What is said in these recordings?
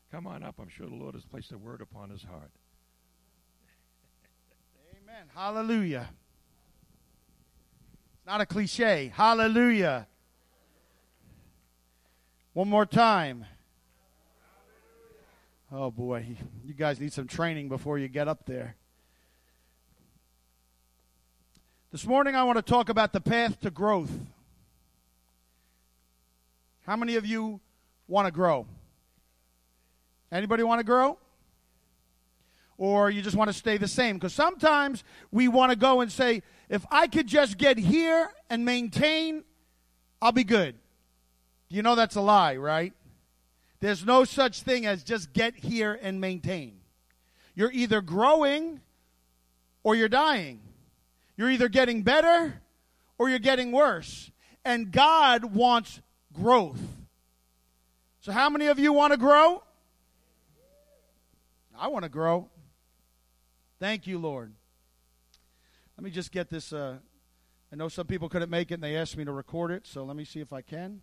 Come on up. I'm sure the Lord has placed a word upon his heart. Amen. Hallelujah. It's not a cliche. Hallelujah. One more time. Oh, boy. You guys need some training before you get up there. This morning I want to talk about the path to growth. How many of you want to grow? Anybody want to grow? Or you just want to stay the same? Because sometimes we want to go and say, if I could just get here and maintain, I'll be good. You know that's a lie, right? There's no such thing as just get here and maintain. You're either growing or you're dying. You're either getting better or you're getting worse. And God wants growth. So how many of you want to grow? I want to grow. Thank you, Lord. Let me just get this. I know some people couldn't make it and they asked me to record it, so let me see if I can.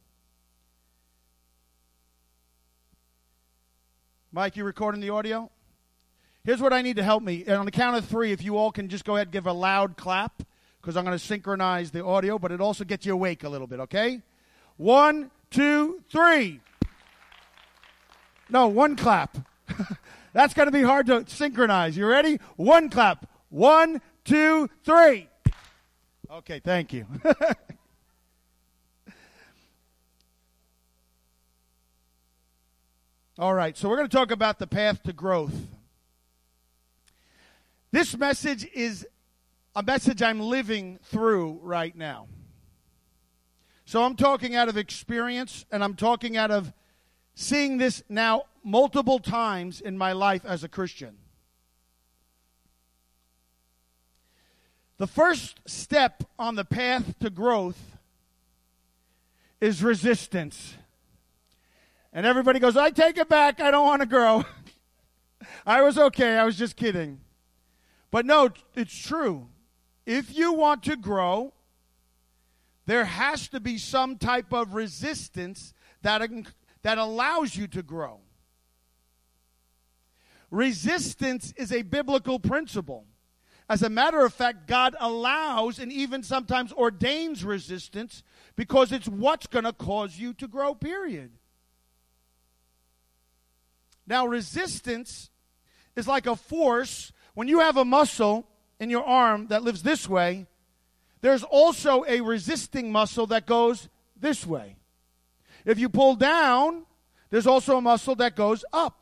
Mike, you recording the audio? Here's what I need to help me. And on the count of 3, if you all can just go ahead and give a loud clap, because I'm going to synchronize the audio, but it also gets you awake a little bit, okay? 1, 2, 3. No, 1 clap. That's going to be hard to synchronize. You ready? 1 clap. 1, 2, 3. Okay, thank you. All right, so we're going to talk about the path to growth. This message is a message I'm living through right now. So I'm talking out of experience, and I'm talking out of seeing this now multiple times in my life as a Christian. The first step on the path to growth is resistance. And everybody goes, I take it back, I don't want to grow. I was okay, I was just kidding. But no, it's true. If you want to grow, there has to be some type of resistance that allows you to grow. Resistance is a biblical principle. As a matter of fact, God allows and even sometimes ordains resistance because it's what's going to cause you to grow, period. Now, resistance is like a force. When you have a muscle in your arm that lives this way, there's also a resisting muscle that goes this way. If you pull down, there's also a muscle that goes up.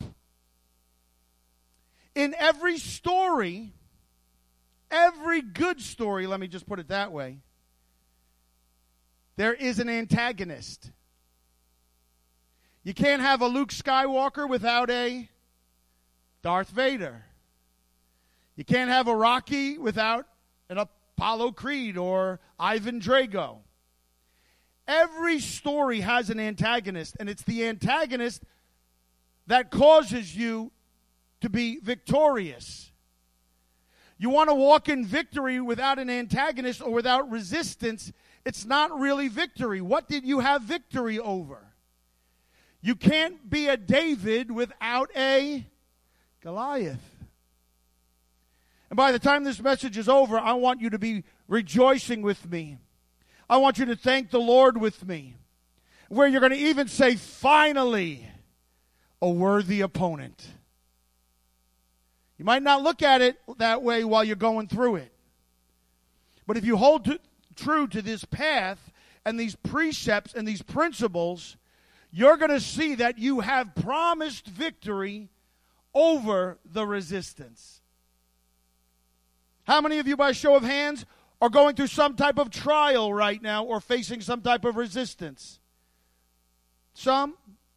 In every story, every good story, let me just put it that way, there is an antagonist. You can't have a Luke Skywalker without a Darth Vader. You can't have a Rocky without an Apollo Creed or Ivan Drago. Every story has an antagonist, and it's the antagonist that causes you to be victorious. You want to walk in victory without an antagonist or without resistance, it's not really victory. What did you have victory over? You can't be a David without a Goliath. And by the time this message is over, I want you to be rejoicing with me. I want you to thank the Lord with me. Where you're going to even say, finally, a worthy opponent. You might not look at it that way while you're going through it. But if you hold true to this path and these precepts and these principles, you're going to see that you have promised victory over the resistance. How many of you, by show of hands, are going through some type of trial right now or facing some type of resistance? Some?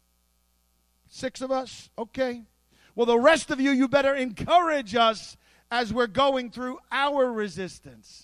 6 of us? Okay. Well, the rest of you, you better encourage us as we're going through our resistance.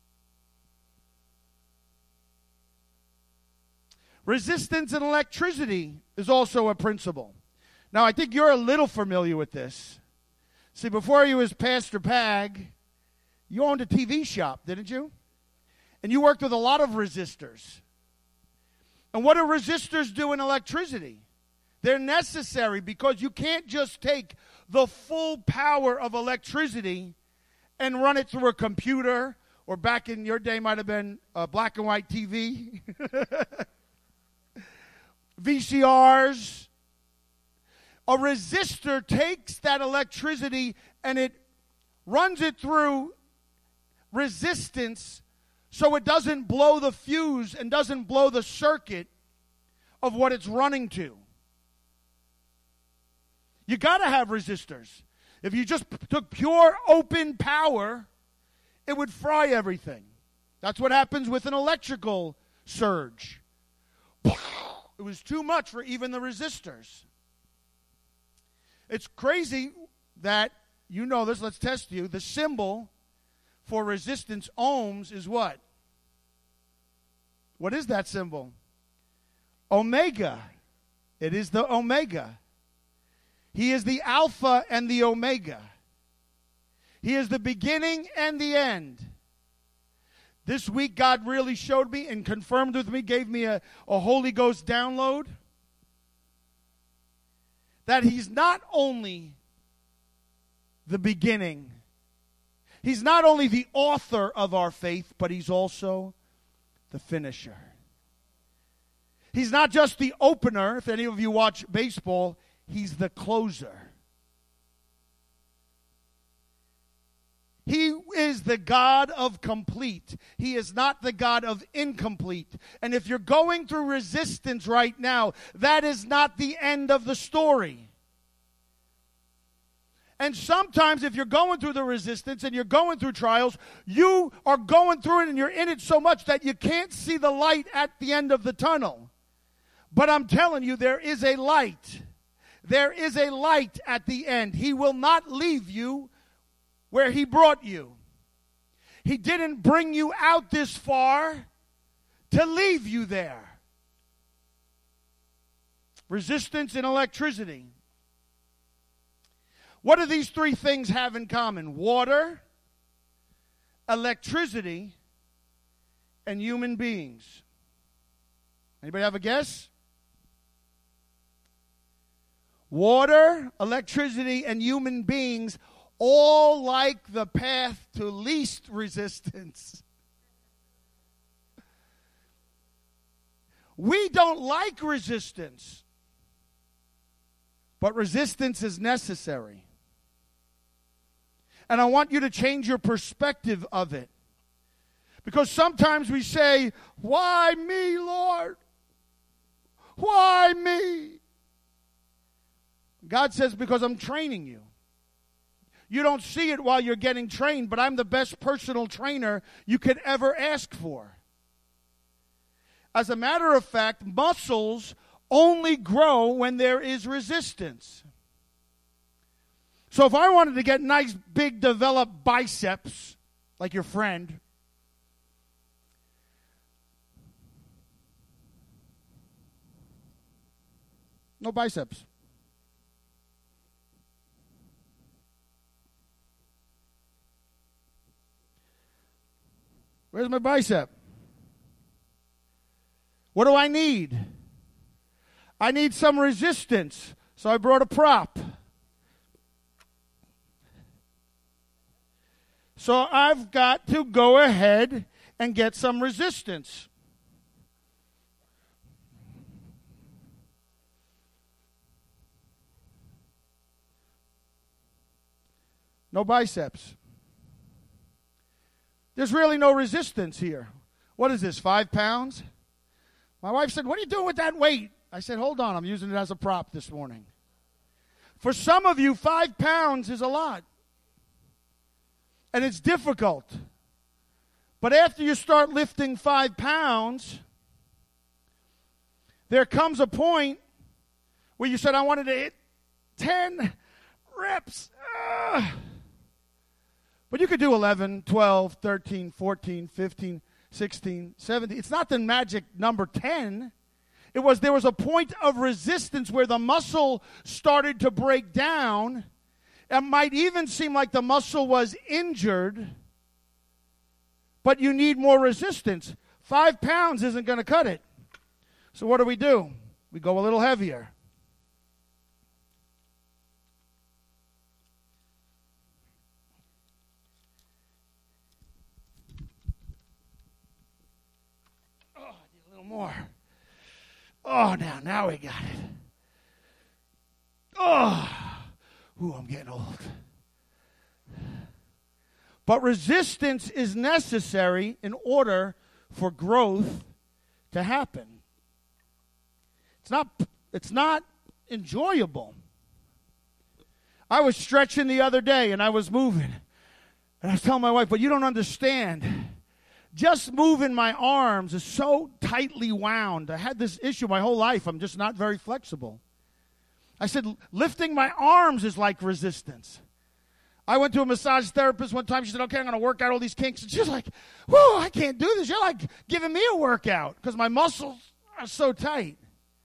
Resistance in electricity is also a principle. Now, I think you're a little familiar with this. See, before you was Pastor Pag, you owned a TV shop, didn't you? And you worked with a lot of resistors. And what do resistors do in electricity? They're necessary because you can't just take the full power of electricity and run it through a computer, or back in your day might have been a black and white TV, VCRs. A resistor takes that electricity and it runs it through resistance so it doesn't blow the fuse and doesn't blow the circuit of what it's running to. You got to have resistors. If you just took pure open power, it would fry everything. That's what happens with an electrical surge. It was too much for even the resistors. It's crazy that, you know this, let's test you. The symbol for resistance, ohms, is what? What is that symbol? Omega. It is the omega. He is the Alpha and the Omega. He is the beginning and the end. This week, God really showed me and confirmed with me, gave me a Holy Ghost download, that He's not only the beginning, He's not only the author of our faith, but He's also the finisher. He's not just the opener. If any of you watch baseball, He's the closer. He is the God of complete. He is not the God of incomplete. And if you're going through resistance right now, that is not the end of the story. And sometimes if you're going through the resistance and you're going through trials, you are going through it and you're in it so much that you can't see the light at the end of the tunnel. But I'm telling you, there is a light. There is a light at the end. He will not leave you where He brought you. He didn't bring you out this far to leave you there. Resistance and electricity. What do these three things have in common? Water, electricity, and human beings. Anybody have a guess? Water, electricity, and human beings all like the path to least resistance. We don't like resistance, but resistance is necessary. And I want you to change your perspective of it. Because sometimes we say, "Why me, Lord? Why me?" God says, "Because I'm training you." You don't see it while you're getting trained, but I'm the best personal trainer you could ever ask for. As a matter of fact, muscles only grow when there is resistance. So if I wanted to get nice, big, developed biceps, like your friend, no biceps. Where's my bicep? What do I need? I need some resistance. So I brought a prop. So I've got to go ahead and get some resistance. No biceps. There's really no resistance here. What is this, 5 pounds? My wife said, "What are you doing with that weight?" I said, "Hold on, I'm using it as a prop this morning." For some of you, 5 pounds is a lot. And it's difficult. But after you start lifting 5 pounds, there comes a point where you said, "I wanted to hit 10 reps." But you could do 11, 12, 13, 14, 15, 16, 17. It's not the magic number 10. There was a point of resistance where the muscle started to break down. It might even seem like the muscle was injured, but you need more resistance. 5 pounds isn't going to cut it. So what do? We go a little heavier. little more. Oh, now we got it. Oh, ooh, I'm getting old. But resistance is necessary in order for growth to happen. It's not enjoyable. I was stretching the other day and I was moving. And I was telling my wife, but you don't understand. Just moving my arms is so tightly wound. I had this issue my whole life. I'm just not very flexible. I said, lifting my arms is like resistance. I went to a massage therapist one time. She said, okay, I'm going to work out all these kinks. And she's like, whoa, I can't do this. You're like giving me a workout because my muscles are so tight.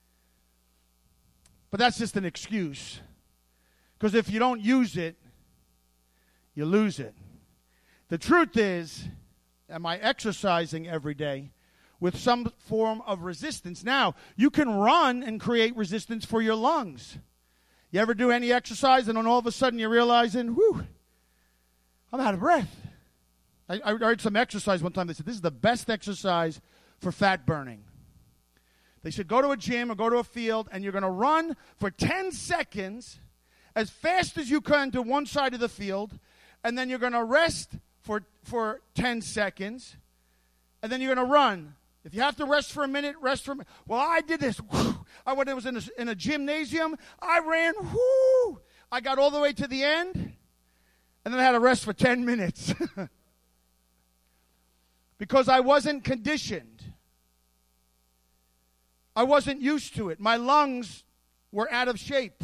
But that's just an excuse. Because if you don't use it, you lose it. The truth is, am I exercising every day with some form of resistance? Now, you can run and create resistance for your lungs. You ever do any exercise and then all of a sudden you're realizing, whew, I'm out of breath. I heard some exercise one time. They said, this is the best exercise for fat burning. They said, go to a gym or go to a field and you're going to run for 10 seconds as fast as you can to one side of the field, and then you're going to rest for 10 seconds, and then you're going to run. If you have to rest for a minute, rest for a minute. Well, I did this. I was in a gymnasium. I ran. Whoo! I got all the way to the end, and then I had to rest for 10 minutes. Because I wasn't conditioned. I wasn't used to it. My lungs were out of shape.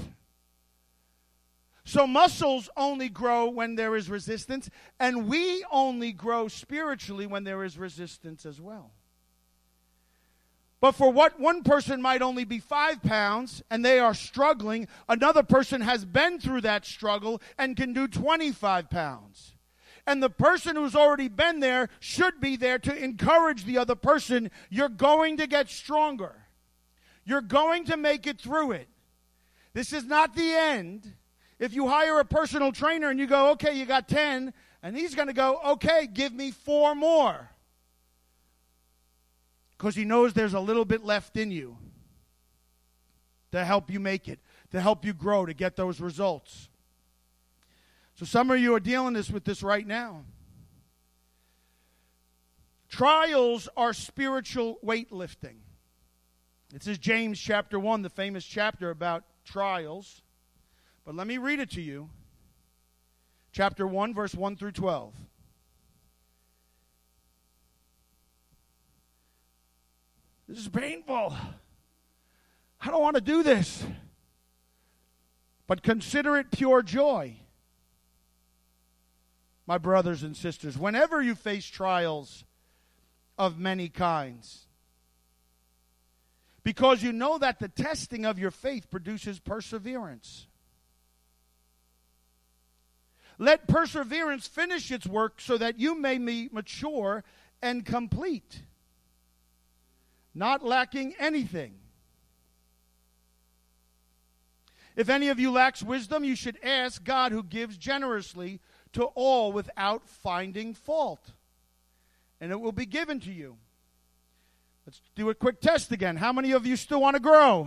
So muscles only grow when there is resistance, and we only grow spiritually when there is resistance as well. But for what one person might only be 5 pounds and they are struggling, another person has been through that struggle and can do 25 pounds. And the person who's already been there should be there to encourage the other person. You're going to get stronger. You're going to make it through it. This is not the end. If you hire a personal trainer and you go, okay, you got 10, and he's going to go, okay, give me 4 more. Because he knows there's a little bit left in you to help you make it, to help you grow, to get those results. So some of you are dealing with this right now. Trials are spiritual weightlifting. This is James chapter 1, the famous chapter about trials. But let me read it to you. Chapter 1, verse 1 through 12. This is painful. I don't want to do this. But consider it pure joy, my brothers and sisters, whenever you face trials of many kinds. Because you know that the testing of your faith produces perseverance. Let perseverance finish its work so that you may be mature and complete, not lacking anything. If any of you lacks wisdom, you should ask God, who gives generously to all without finding fault, and it will be given to you. Let's do a quick test again. How many of you still want to grow?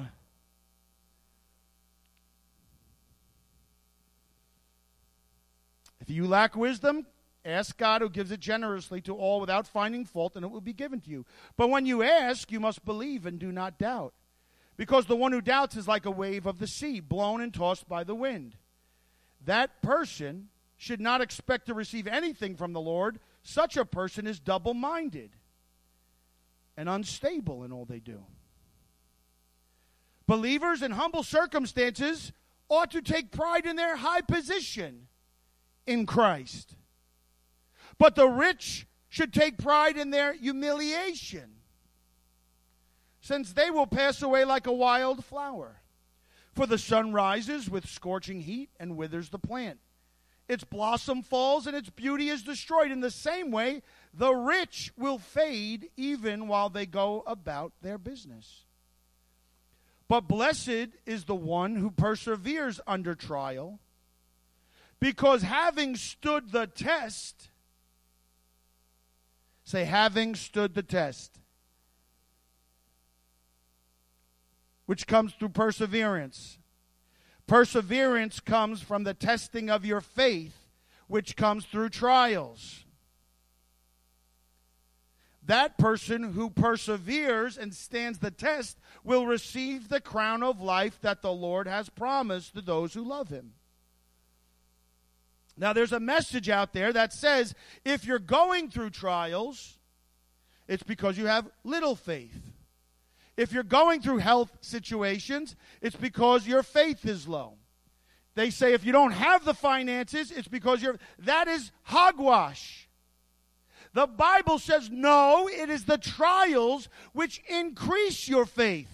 If you lack wisdom, ask God, who gives it generously to all without finding fault, and it will be given to you. But when you ask, you must believe and do not doubt. Because the one who doubts is like a wave of the sea, blown and tossed by the wind. That person should not expect to receive anything from the Lord. Such a person is double-minded and unstable in all they do. Believers in humble circumstances ought to take pride in their high position in Christ. But the rich should take pride in their humiliation, since they will pass away like a wild flower. For the sun rises with scorching heat and withers the plant. Its blossom falls and its beauty is destroyed. In the same way, the rich will fade even while they go about their business. But blessed is the one who perseveres under trial, because having stood the test, say, having stood the test, which comes through perseverance. Perseverance comes from the testing of your faith, which comes through trials. That person who perseveres and stands the test will receive the crown of life that the Lord has promised to those who love him. Now, there's a message out there that says if you're going through trials, it's because you have little faith. If you're going through health situations, it's because your faith is low. They say if you don't have the finances, it's because that is hogwash. The Bible says, no, it is the trials which increase your faith.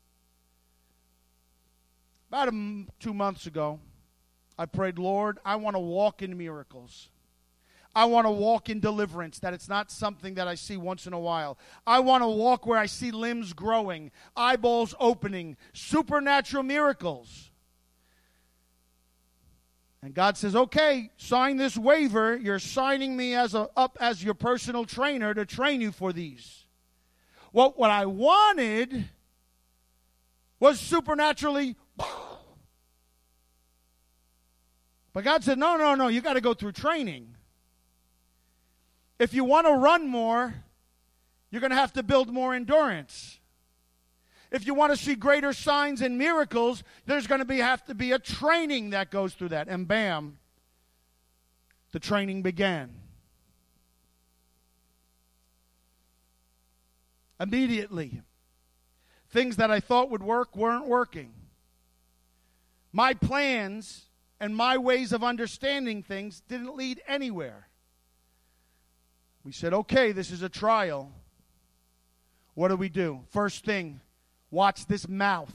About 2 months ago, I prayed, Lord, I want to walk in miracles. I want to walk in deliverance, that it's not something that I see once in a while. I want to walk where I see limbs growing, eyeballs opening, supernatural miracles. And God says, okay, sign this waiver. You're signing me up as your personal trainer to train you for these. What I wanted was supernaturally. But God said, no, you got to go through training. If you want to run more, you're going to have to build more endurance. If you want to see greater signs and miracles, there's going to have to be a training that goes through that. And bam, the training began. Immediately, things that I thought would work weren't working. My plans and my ways of understanding things didn't lead anywhere. We said, okay, this is a trial. What do? First thing, watch this mouth.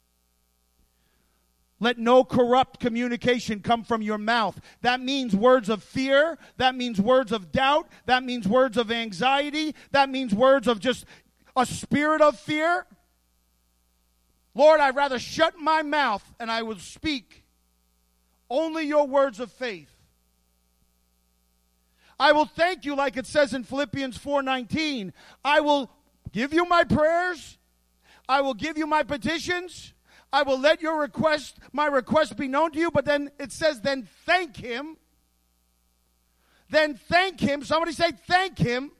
Let no corrupt communication come from your mouth. That means words of fear. That means words of doubt. That means words of anxiety. That means words of just a spirit of fear. Lord, I'd rather shut my mouth and I will speak only your words of faith. I will thank you, like it says in Philippians 4:19. I will give you my prayers. I will give you my petitions. I will let my request be known to you. But then it says, then thank him. Then thank him. Somebody say, thank him.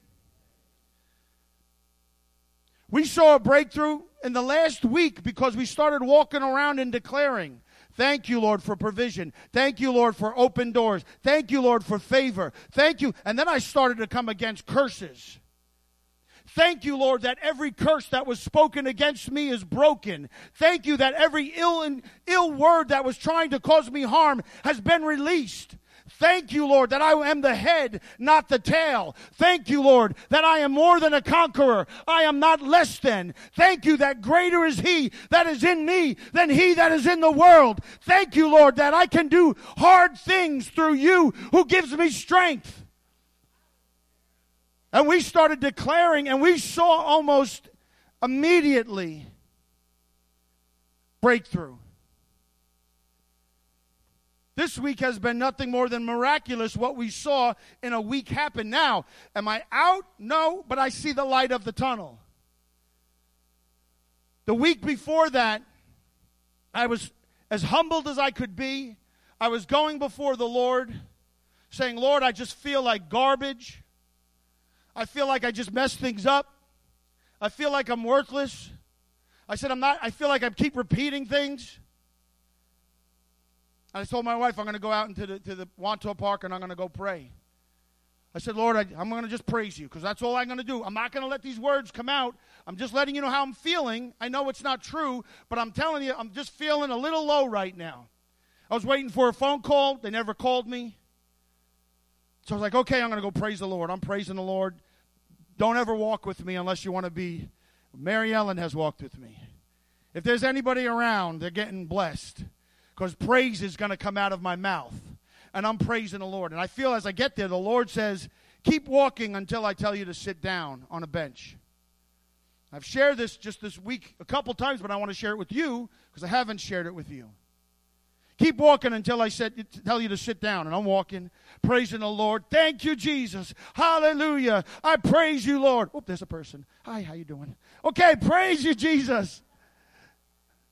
We saw a breakthrough in the last week because we started walking around and declaring, thank you, Lord, for provision. Thank you, Lord, for open doors. Thank you, Lord, for favor. Thank you. And then I started to come against curses. Thank you, Lord, that every curse that was spoken against me is broken. Thank you that every ill word that was trying to cause me harm has been released. Thank you, Lord, that I am the head, not the tail. Thank you, Lord, that I am more than a conqueror. I am not less than. Thank you that greater is he that is in me than he that is in the world. Thank you, Lord, that I can do hard things through you who gives me strength. And we started declaring, and we saw almost immediately breakthrough. This week has been nothing more than miraculous what we saw in a week happen. Now, am I out? No, but I see the light of the tunnel. The week before that, I was as humbled as I could be. I was going before the Lord, saying, Lord, I just feel like garbage. I feel like I just messed things up. I feel like I'm worthless. I said, I feel like I keep repeating things. I told my wife I'm going to go out into the Wanto Park and I'm going to go pray. I said, Lord, I'm going to just praise you because that's all I'm going to do. I'm not going to let these words come out. I'm just letting you know how I'm feeling. I know it's not true, but I'm telling you, I'm just feeling a little low right now. I was waiting for a phone call. They never called me. So I was like, okay, I'm going to go praise the Lord. I'm praising the Lord. Don't ever walk with me unless you want to be. Mary Ellen has walked with me. If there's anybody around, they're getting blessed. Because praise is going to come out of my mouth. And I'm praising the Lord. And I feel as I get there, the Lord says, keep walking until I tell you to sit down on a bench. I've shared this just this week a couple times, but I want to share it with you because I haven't shared it with you. Keep walking until I tell you to sit down. And I'm walking, praising the Lord. Thank you, Jesus. Hallelujah. I praise you, Lord. Oh, there's a person. Hi, how you doing? Okay, praise you, Jesus.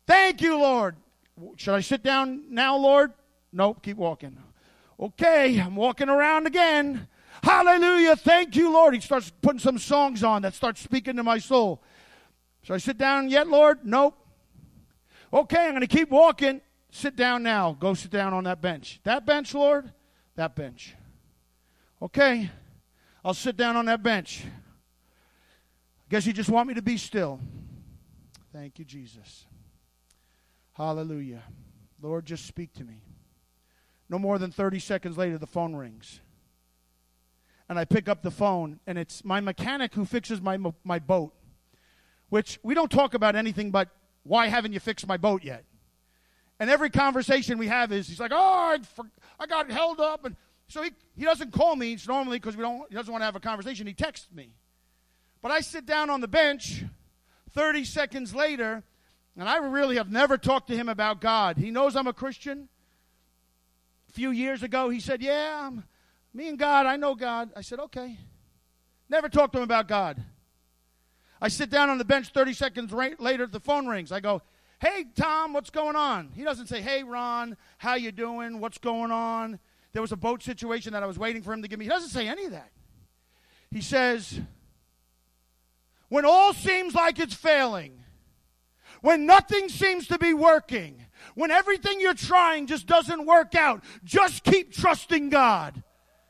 Thank you, Lord. Should I sit down now, Lord? Nope, keep walking. Okay, I'm walking around again. Hallelujah, thank you, Lord. He starts putting some songs on that start speaking to my soul. Should I sit down yet, Lord? Nope. Okay, I'm going to keep walking. Sit down now. Go sit down on that bench. That bench, Lord? That bench. Okay, I'll sit down on that bench. Guess you just want me to be still. Thank you, Jesus. Hallelujah. Lord, just speak to me. No more than 30 seconds later, the phone rings. And I pick up the phone, and it's my mechanic who fixes my boat, which we don't talk about anything but, why haven't you fixed my boat yet? And every conversation we have is, he's like, oh, I got held up. And so he doesn't call me. It's normally because he doesn't want to have a conversation. He texts me. But I sit down on the bench 30 seconds later, and I really have never talked to him about God. He knows I'm a Christian. A few years ago, he said, yeah, me and God, I know God. I said, okay. Never talked to him about God. I sit down on the bench 30 seconds later, the phone rings. I go, hey, Tom, what's going on? He doesn't say, hey, Ron, how you doing? What's going on? There was a boat situation that I was waiting for him to give me. He doesn't say any of that. He says, when all seems like it's failing, when nothing seems to be working, when everything you're trying just doesn't work out, just keep trusting God.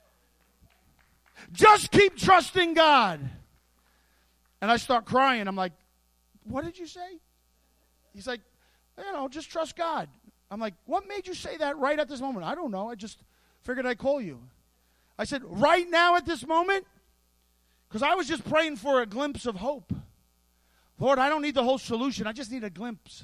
Just keep trusting God. And I start crying. I'm like, what did you say? He's like, just trust God. I'm like, what made you say that right at this moment? I don't know. I just figured I'd call you. I said, right now at this moment? Because I was just praying for a glimpse of hope. Lord, I don't need the whole solution. I just need a glimpse.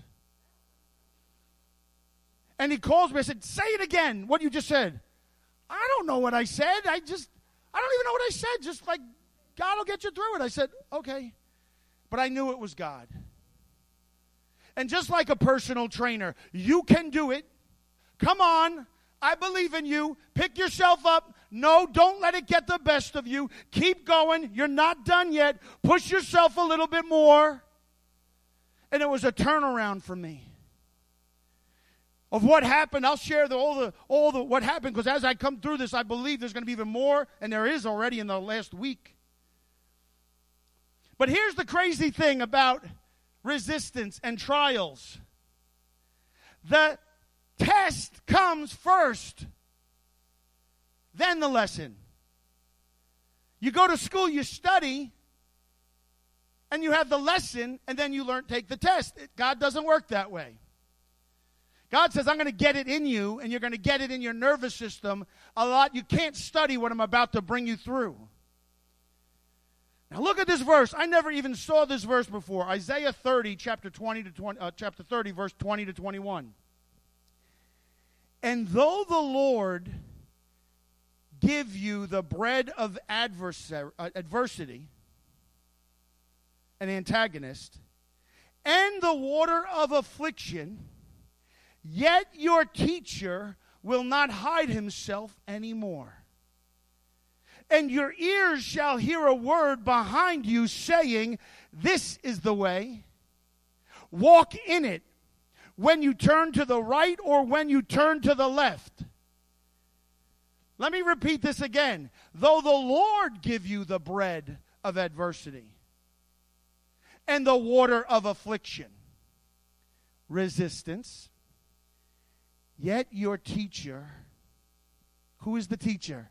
And he calls me. I said, say it again, what you just said. I don't know what I said. I don't even know what I said. Just like, God will get you through it. I said, okay. But I knew it was God. And just like a personal trainer, you can do it. Come on. I believe in you. Pick yourself up. No, don't let it get the best of you. Keep going. You're not done yet. Push yourself a little bit more. And it was a turnaround for me. Of what happened, I'll share all the what happened, because as I come through this, I believe there's going to be even more, and there is already in the last week. But here's the crazy thing about resistance and trials. The test comes first, then the lesson. You go to school, you study, and you have the lesson, and then you take the test. God doesn't work that way. God says, I'm going to get it in you, and you're going to get it in your nervous system a lot. You can't study what I'm about to bring you through. Now look at this verse. I never even saw this verse before. Isaiah 30, chapter 30, verse 20 to 21. And though the Lord give you the bread of adversity, an antagonist, and the water of affliction, yet your teacher will not hide himself anymore. And your ears shall hear a word behind you saying, this is the way. Walk in it when you turn to the right or when you turn to the left. Let me repeat this again. Though the Lord give you the bread of adversity and the water of affliction, resistance, yet your teacher, who is the teacher?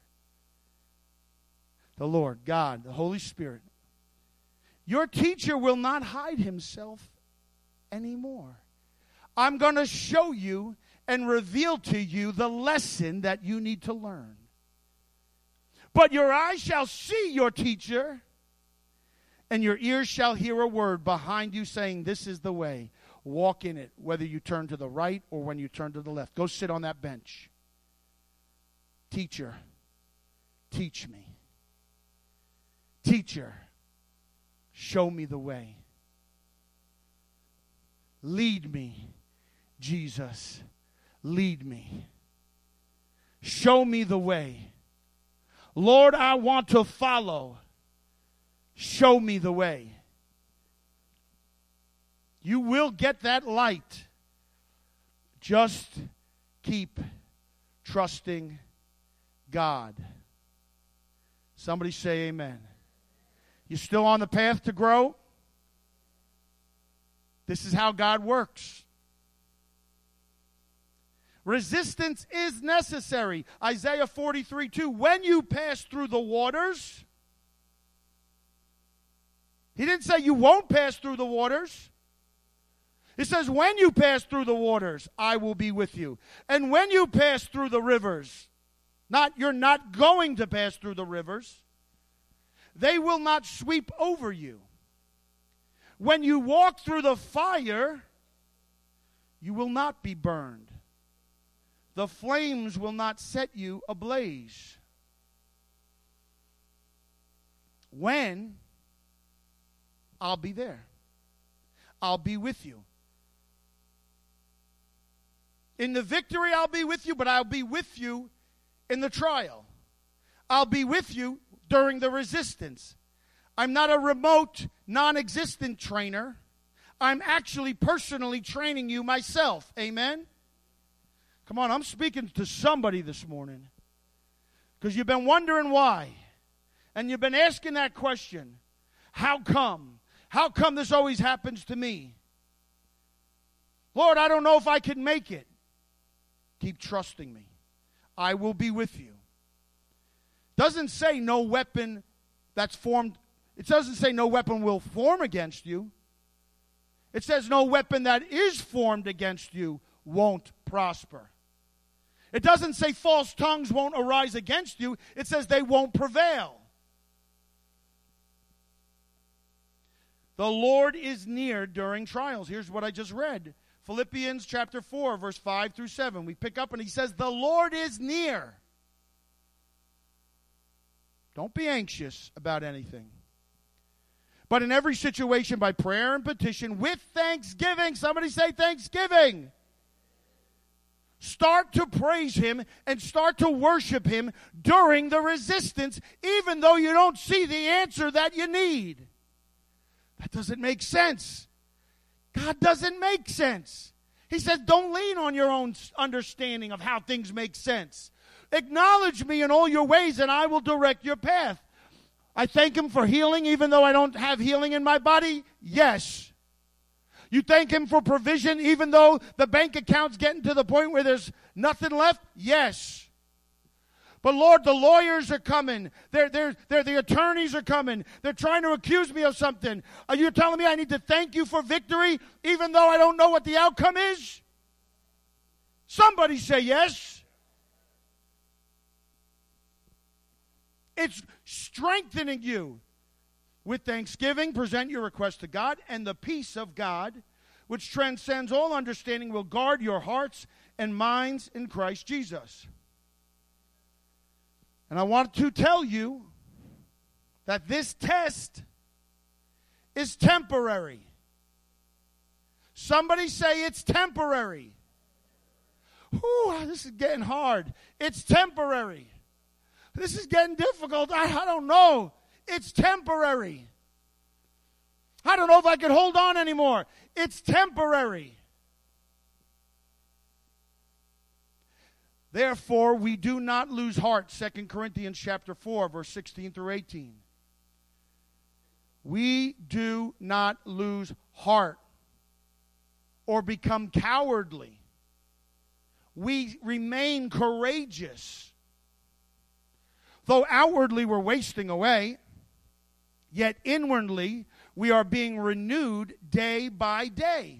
The Lord, God, the Holy Spirit. Your teacher will not hide himself anymore. I'm going to show you and reveal to you the lesson that you need to learn. But your eyes shall see your teacher, and your ears shall hear a word behind you saying, this is the way. Walk in it, whether you turn to the right or when you turn to the left. Go sit on that bench. Teacher, teach me. Teacher, show me the way. Lead me, Jesus. Lead me. Show me the way. Lord, I want to follow. Show me the way. You will get that light Just keep trusting God. Somebody say amen. You still on the path to grow? This is how God works. Resistance is necessary. Isaiah 43:2. When you pass through the waters, he didn't say you won't pass through the waters. It says, when you pass through the waters, I will be with you. And when you pass through the rivers, you're not going to pass through the rivers, they will not sweep over you. When you walk through the fire, you will not be burned. The flames will not set you ablaze. When? I'll be there. I'll be with you. In the victory, I'll be with you, but I'll be with you in the trial. I'll be with you during the resistance. I'm not a remote, non-existent trainer. I'm actually personally training you myself. Amen? Come on, I'm speaking to somebody this morning. Because you've been wondering why. And you've been asking that question. How come? How come this always happens to me? Lord, I don't know if I can make it. Keep trusting me. I will be with you. Doesn't say no weapon that's formed. It doesn't say no weapon will form against you. It says no weapon that is formed against you won't prosper. It doesn't say false tongues won't arise against you. It says they won't prevail. The Lord is near during trials. Here's what I just read. Philippians chapter 4, verse 5 through 7. We pick up and he says, the Lord is near. Don't be anxious about anything. But in every situation, by prayer and petition, with thanksgiving. Somebody say thanksgiving. Start to praise him and start to worship him during the resistance, even though you don't see the answer that you need. That doesn't make sense. God doesn't make sense. He says, don't lean on your own understanding of how things make sense. Acknowledge me in all your ways and I will direct your path. I thank him for healing even though I don't have healing in my body? Yes. You thank him for provision even though the bank account's getting to the point where there's nothing left? Yes. But Lord, the lawyers are coming. The attorneys are coming. They're trying to accuse me of something. Are you telling me I need to thank you for victory even though I don't know what the outcome is? Somebody say yes. It's strengthening you. With thanksgiving, present your request to God, and the peace of God, which transcends all understanding, will guard your hearts and minds in Christ Jesus. And I want to tell you that this test is temporary. Somebody say it's temporary. Ooh, this is getting hard. It's temporary. This is getting difficult. I don't know. It's temporary. I don't know if I can hold on anymore. It's temporary. Therefore, we do not lose heart. 2 Corinthians chapter 4, verse 16 through 18. We do not lose heart or become cowardly. We remain courageous. Though outwardly we're wasting away, yet inwardly we are being renewed day by day.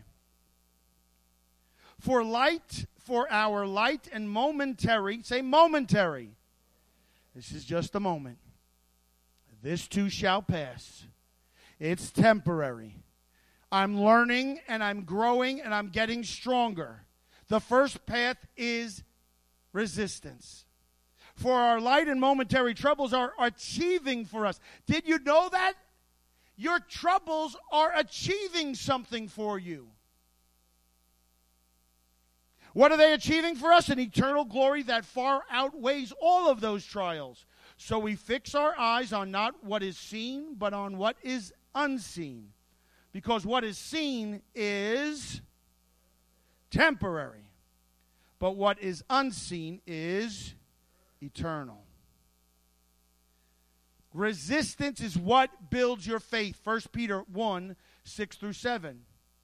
For our light and momentary, say momentary. This is just a moment. This too shall pass. It's temporary. I'm learning and I'm growing and I'm getting stronger. The first path is resistance. For our light and momentary troubles are achieving for us. Did you know that? Your troubles are achieving something for you. What are they achieving for us? An eternal glory that far outweighs all of those trials. So we fix our eyes on not what is seen, but on what is unseen. Because what is seen is temporary. but what is unseen is eternal. Resistance is what builds your faith. 1 Peter 1, 6 through 7.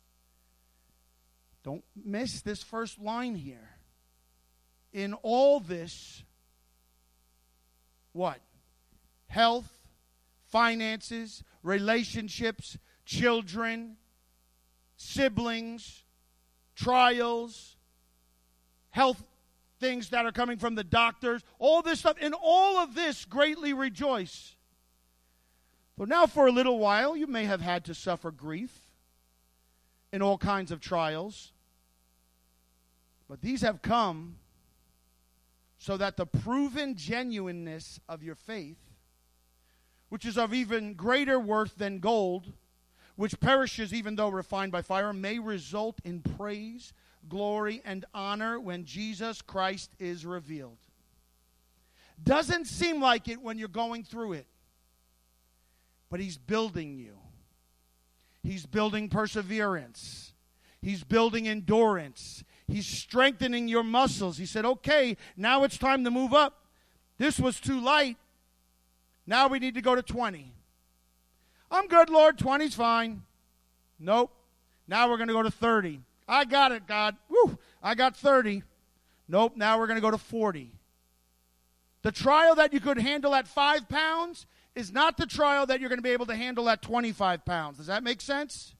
Don't miss this first line here. In all this, what? Health, finances, relationships, children, siblings, trials, health things that are coming from the doctors, all this stuff. In all of this, greatly rejoice. So now for a little while, you may have had to suffer grief in all kinds of trials. But these have come so that the proven genuineness of your faith, which is of even greater worth than gold, which perishes even though refined by fire, may result in praise, glory, and honor when Jesus Christ is revealed. Doesn't seem like it when you're going through it, but He's building you. He's building perseverance. He's building endurance. He's strengthening your muscles. He said, okay, now it's time to move up. This was too light. Now we need to go to 20. I'm good, Lord. 20's fine. Nope. Now we're going to go to 30. I got it, God. Woo, I got 30. Nope, now we're going to go to 40. The trial that you could handle at 5 pounds is not the trial that you're going to be able to handle at 25 pounds. Does that make sense?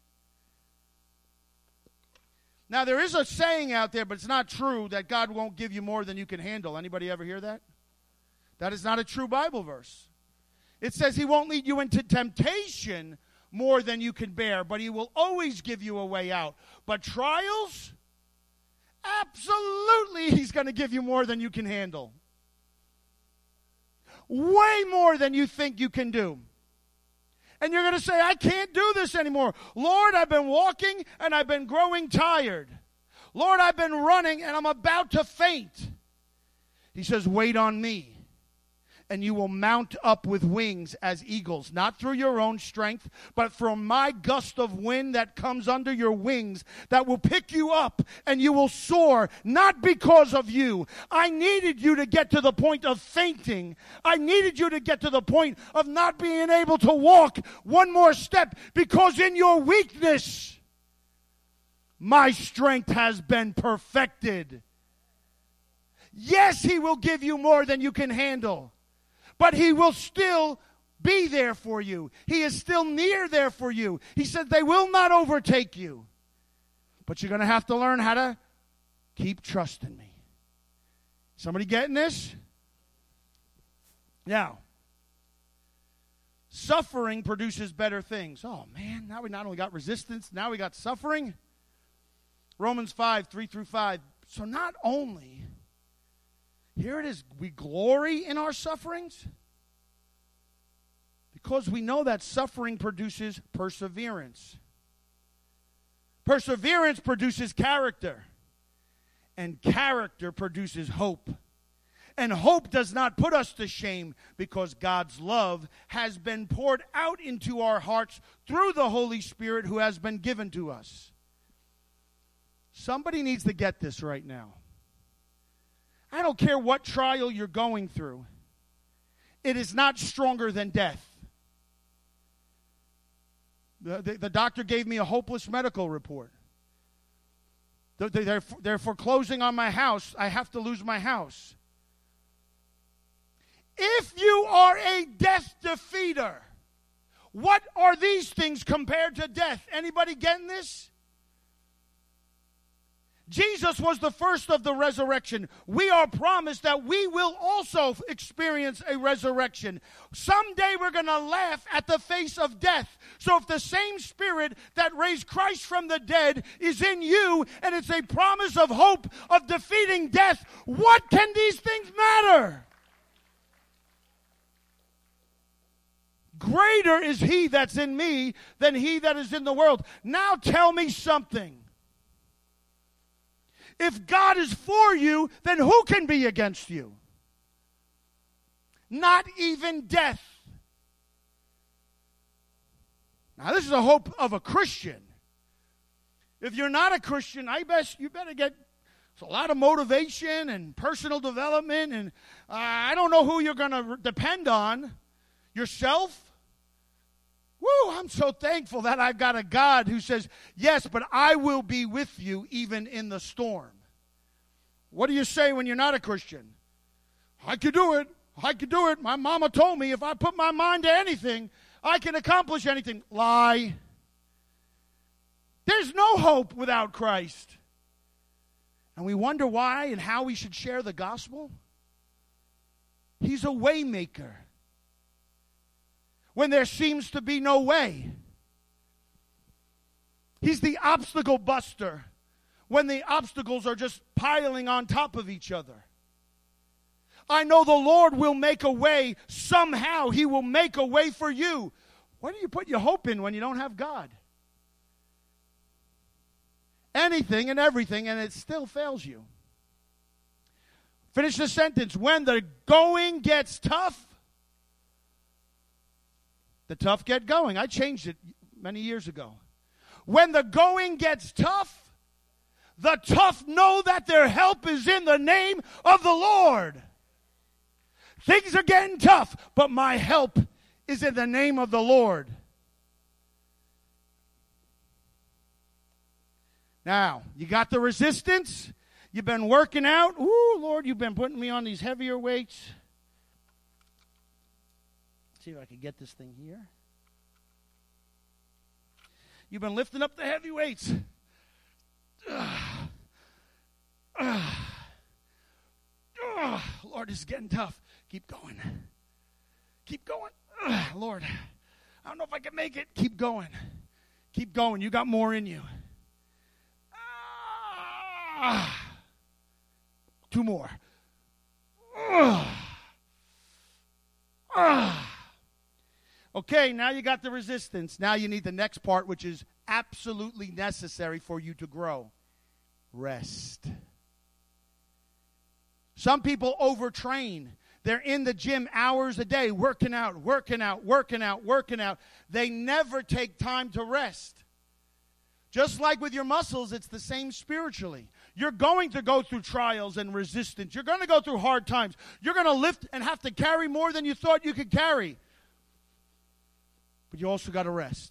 Now, there is a saying out there, but it's not true, that God won't give you more than you can handle. Anybody ever hear that? That is not a true Bible verse. It says He won't lead you into temptation more than you can bear, but He will always give you a way out. But trials, absolutely He's going to give you more than you can handle. Way more than you think you can do. And you're going to say, I can't do this anymore. Lord, I've been walking and I've been growing tired. Lord, I've been running and I'm about to faint. He says, wait on me. And you will mount up with wings as eagles, not through your own strength, but from my gust of wind that comes under your wings that will pick you up and you will soar, not because of you. I needed you to get to the point of fainting. I needed you to get to the point of not being able to walk one more step, because in your weakness, my strength has been perfected. Yes, He will give you more than you can handle. But He will still be there for you. He is still near there for you. He said they will not overtake you. But you're going to have to learn how to keep trusting me. Somebody getting this? Now, suffering produces better things. Oh, man, now we not only got resistance, now we got suffering. Romans 5, 3 through 5. So not only... here it is. We glory in our sufferings because we know that suffering produces perseverance. Perseverance produces character. And character produces hope. And hope does not put us to shame, because God's love has been poured out into our hearts through the Holy Spirit who has been given to us. Somebody needs to get this right now. I don't care what trial you're going through. It is not stronger than death. The doctor gave me a hopeless medical report. They're foreclosing on my house. I have to lose my house. If you are a death defeater, what are these things compared to death? Anybody getting this? Jesus was the first of the resurrection. We are promised that we will also experience a resurrection. Someday we're going to laugh at the face of death. So if the same Spirit that raised Christ from the dead is in you, and it's a promise of hope of defeating death, what can these things matter? Greater is He that's in me than he that is in the world. Now tell me something. If God is for you, then who can be against you? Not even death. Now, this is the hope of a Christian. If you're not a Christian, you better get It's a lot of motivation and personal development, and I don't know who you're going to depend on. Yourself? Woo, I'm so thankful that I've got a God who says, yes, but I will be with you even in the storm. What do you say when you're not a Christian? I could do it. I could do it. My mama told me if I put my mind to anything, I can accomplish anything. Lie. There's no hope without Christ. And we wonder why and how we should share the gospel. He's a way maker when there seems to be no way. He's the obstacle buster when the obstacles are just piling on top of each other. I know the Lord will make a way somehow. He will make a way for you. Why do you put your hope in when you don't have God? Anything and everything, and it still fails you. Finish the sentence. When the going gets tough, the tough get going. I changed it many years ago. When the going gets tough, the tough know that their help is in the name of the Lord. Things are getting tough, but my help is in the name of the Lord. Now, you got the resistance. You've been working out. Ooh, Lord, you've been putting me on these heavier weights. Let's see if I can get this thing here. You've been lifting up the heavy weights. Lord, this is getting tough. Keep going. Keep going. Lord, I don't know if I can make it. Keep going. Keep going. You got more in you. Two more. Okay, now you got the resistance. Now you need the next part, which is absolutely necessary for you to grow. Rest. Some people overtrain. They're in the gym hours a day, working out. They never take time to rest. Just like with your muscles, it's the same spiritually. You're going to go through trials and resistance. You're going to go through hard times. You're going to lift and have to carry more than you thought you could carry. But you also got to rest.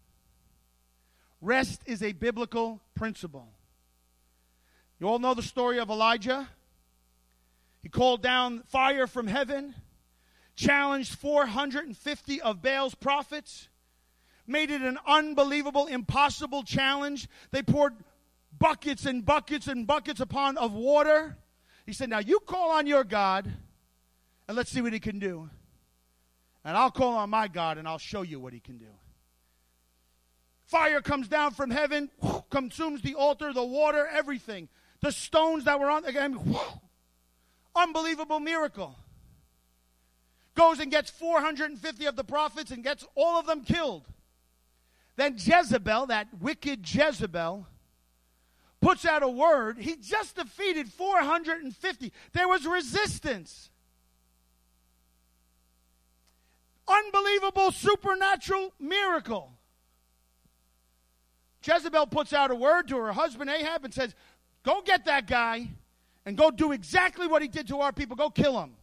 Rest is a biblical principle. You all know the story of Elijah. He called down fire from heaven, challenged 450 of Baal's prophets, made it an unbelievable, impossible challenge. They poured buckets and buckets and buckets of water. He said, now you call on your God, and let's see what he can do. And I'll call on my God, and I'll show you what he can do. Fire comes down from heaven, consumes the altar, the water, everything. The stones that were on, again, unbelievable miracle. Goes and gets 450 of the prophets and gets all of them killed. Then Jezebel, that wicked Jezebel, puts out a word. He just defeated 450. There was resistance. Unbelievable supernatural miracle. Jezebel puts out a word to her husband Ahab and says, go get that guy and go do exactly what he did to our people. Go kill him.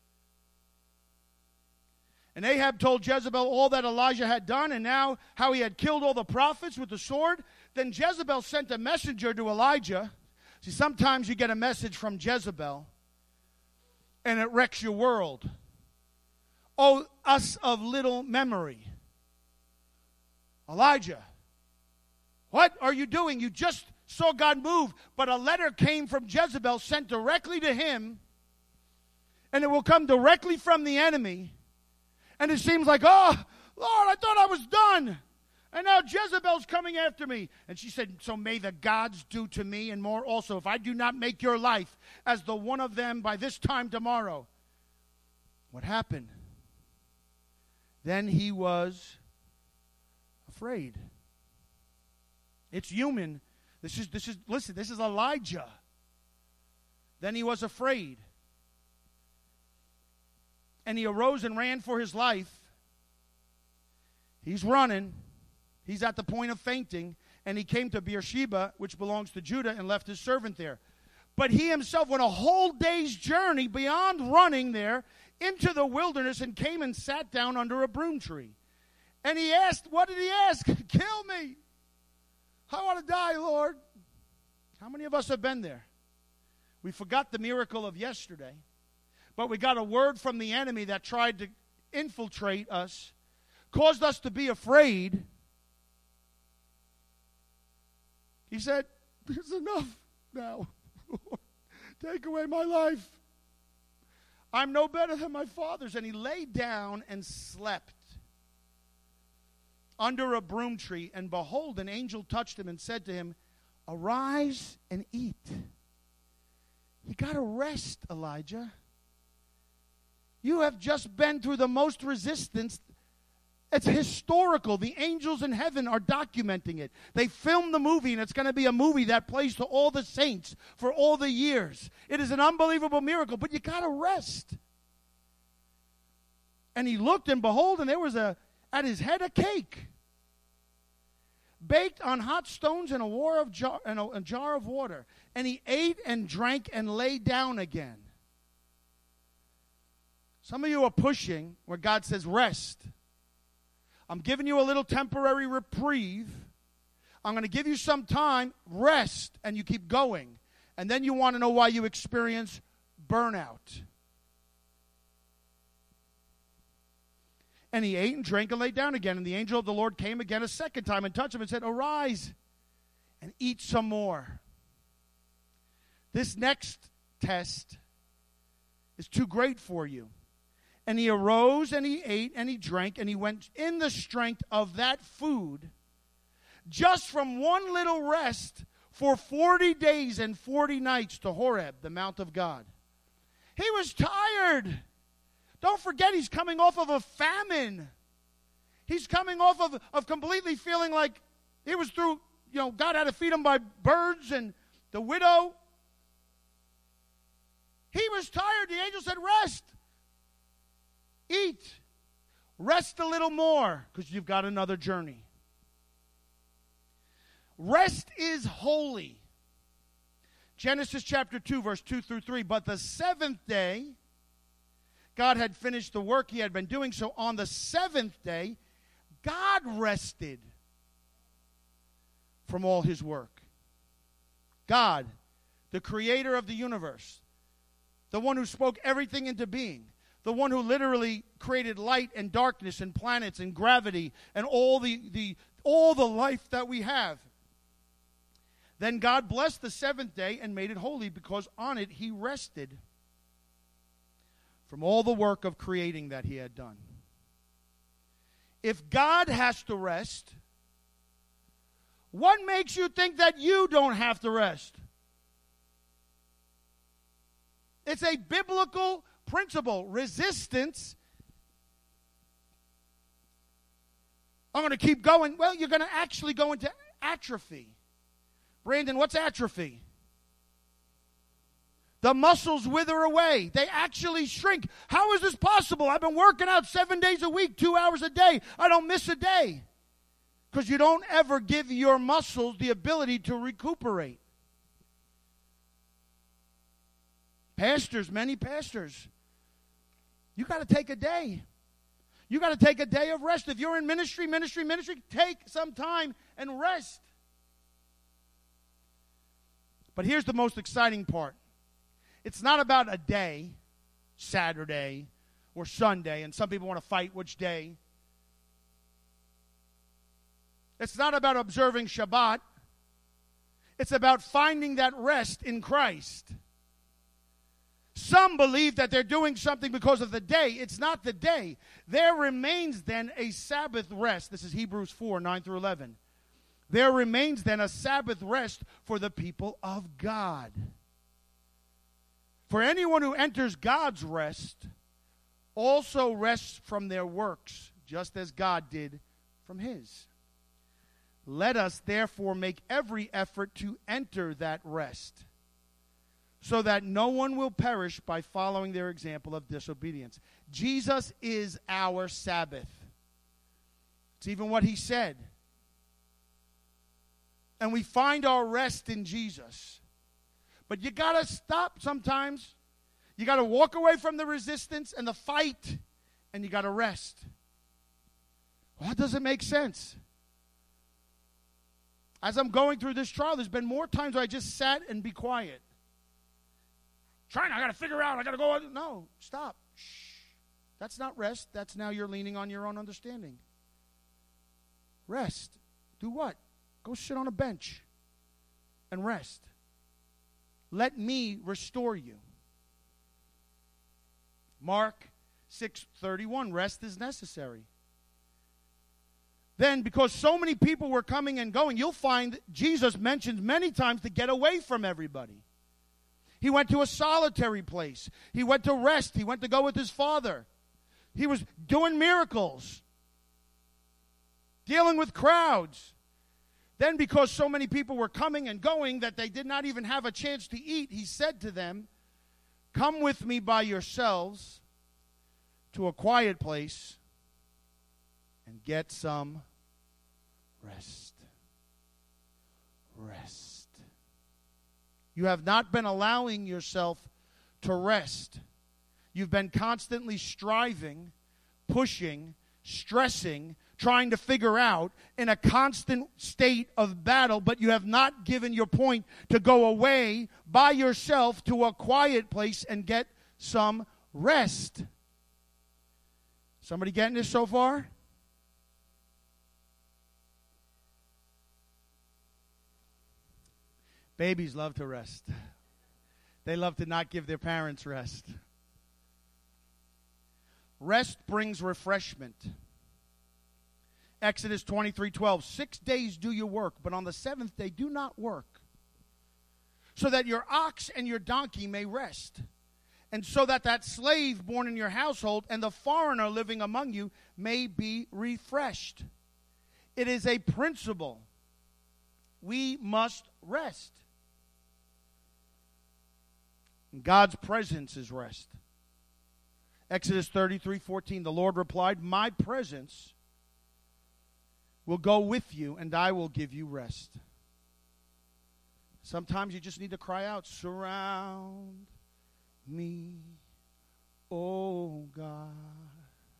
And Ahab told Jezebel all that Elijah had done and now how he had killed all the prophets with the sword. Then Jezebel sent a messenger to Elijah. See, sometimes you get a message from Jezebel and it wrecks your world. Oh, us of little memory. Elijah, what are you doing? You just saw God move, but a letter came from Jezebel sent directly to him, and it will come directly from the enemy. And it seems like, oh, Lord, I thought I was done. And now Jezebel's coming after me. And she said, so may the gods do to me and more also, if I do not make your life as the one of them by this time tomorrow. What happened? Then he was afraid. It's human. Listen, this is Elijah. Then he was afraid. And he arose and ran for his life. He's running. He's at the point of fainting. And he came to Beersheba, which belongs to Judah, and left his servant there. But he himself went a whole day's journey beyond running there into the wilderness and came and sat down under a broom tree. And he asked, what did he ask? Kill me. I want to die, Lord. How many of us have been there? We forgot the miracle of yesterday, but we got a word from the enemy that tried to infiltrate us, caused us to be afraid. He said, "There's enough now. Lord, take away my life. I'm no better than my fathers." And he lay down and slept under a broom tree. And behold, an angel touched him and said to him, "Arise and eat." You got to rest, Elijah. You have just been through the most resistance. It's historical. The angels in heaven are documenting it. They filmed the movie, and it's going to be a movie that plays to all the saints for all the years. It is an unbelievable miracle, but you got to rest. And he looked, and behold, and there was at his head a cake, baked on hot stones in a jar of water. And he ate and drank and lay down again. Some of you are pushing where God says, rest. I'm giving you a little temporary reprieve. I'm going to give you some time, rest, and you keep going. And then you want to know why you experience burnout. And he ate and drank and lay down again. And the angel of the Lord came again a second time and touched him and said, "Arise and eat some more." This next test is too great for you. And he arose and he ate and he drank and he went in the strength of that food just from one little rest for 40 days and 40 nights to Horeb, the Mount of God. He was tired. Don't forget, he's coming off of a famine. He's coming off of completely feeling like he was through, God had to feed him by birds and the widow. He was tired. The angel said, rest. Eat. Rest a little more because you've got another journey. Rest is holy. Genesis chapter 2, verse 2 through 3. But the seventh day, God had finished the work he had been doing. So on the seventh day, God rested from all his work. God, the creator of the universe, the one who spoke everything into being, the one who literally created light and darkness and planets and gravity and all the life that we have. Then God blessed the seventh day and made it holy because on it he rested from all the work of creating that he had done. If God has to rest, what makes you think that you don't have to rest? It's a biblical principle. Resistance. I'm going to keep going. Well, you're going to actually go into atrophy. Brandon, what's atrophy? The muscles wither away. They actually shrink. How is this possible? I've been working out 7 days a week, 2 hours a day. I don't miss a day. Because you don't ever give your muscles the ability to recuperate. Pastors, many pastors, you got to take a day. You got to take a day of rest. If you're in ministry, take some time and rest. But here's the most exciting part. It's not about a day, Saturday or Sunday, and some people want to fight which day. It's not about observing Shabbat. It's about finding that rest in Christ. Some believe that they're doing something because of the day. It's not the day. There remains then a Sabbath rest. This is Hebrews 4, 9 through 11. There remains then a Sabbath rest for the people of God. For anyone who enters God's rest also rests from their works, just as God did from his. Let us therefore make every effort to enter that rest, so that no one will perish by following their example of disobedience. Jesus is our Sabbath. It's even what he said. And we find our rest in Jesus. But you got to stop sometimes. You got to walk away from the resistance and the fight, and you got to rest. Well, that doesn't make sense. As I'm going through this trial, there's been more times where I just sat and be quiet. I got to figure out, I got to go. No, stop. Shh. That's not rest. That's now you're leaning on your own understanding. Rest. Do what? Go sit on a bench and rest. Let me restore you. Mark 6:31, rest is necessary. Then, because so many people were coming and going, you'll find Jesus mentions many times to get away from everybody. He went to a solitary place. He went to rest. He went to go with his Father. He was doing miracles, dealing with crowds. Then, because so many people were coming and going that they did not even have a chance to eat, he said to them, "Come with me by yourselves to a quiet place and get some rest." Rest. You have not been allowing yourself to rest. You've been constantly striving, pushing, stressing, trying to figure out in a constant state of battle, but you have not given your point to go away by yourself to a quiet place and get some rest. Somebody getting this so far? Babies love to rest. They love to not give their parents rest. Rest brings refreshment. Exodus 23:12, 6 days do you work, but on the seventh day do not work, so that your ox and your donkey may rest, and so that that slave born in your household and the foreigner living among you may be refreshed. It is a principle. We must rest. God's presence is rest. Exodus 33:14, the Lord replied, "My presence will go with you, and I will give you rest." Sometimes you just need to cry out, "Surround me, oh God.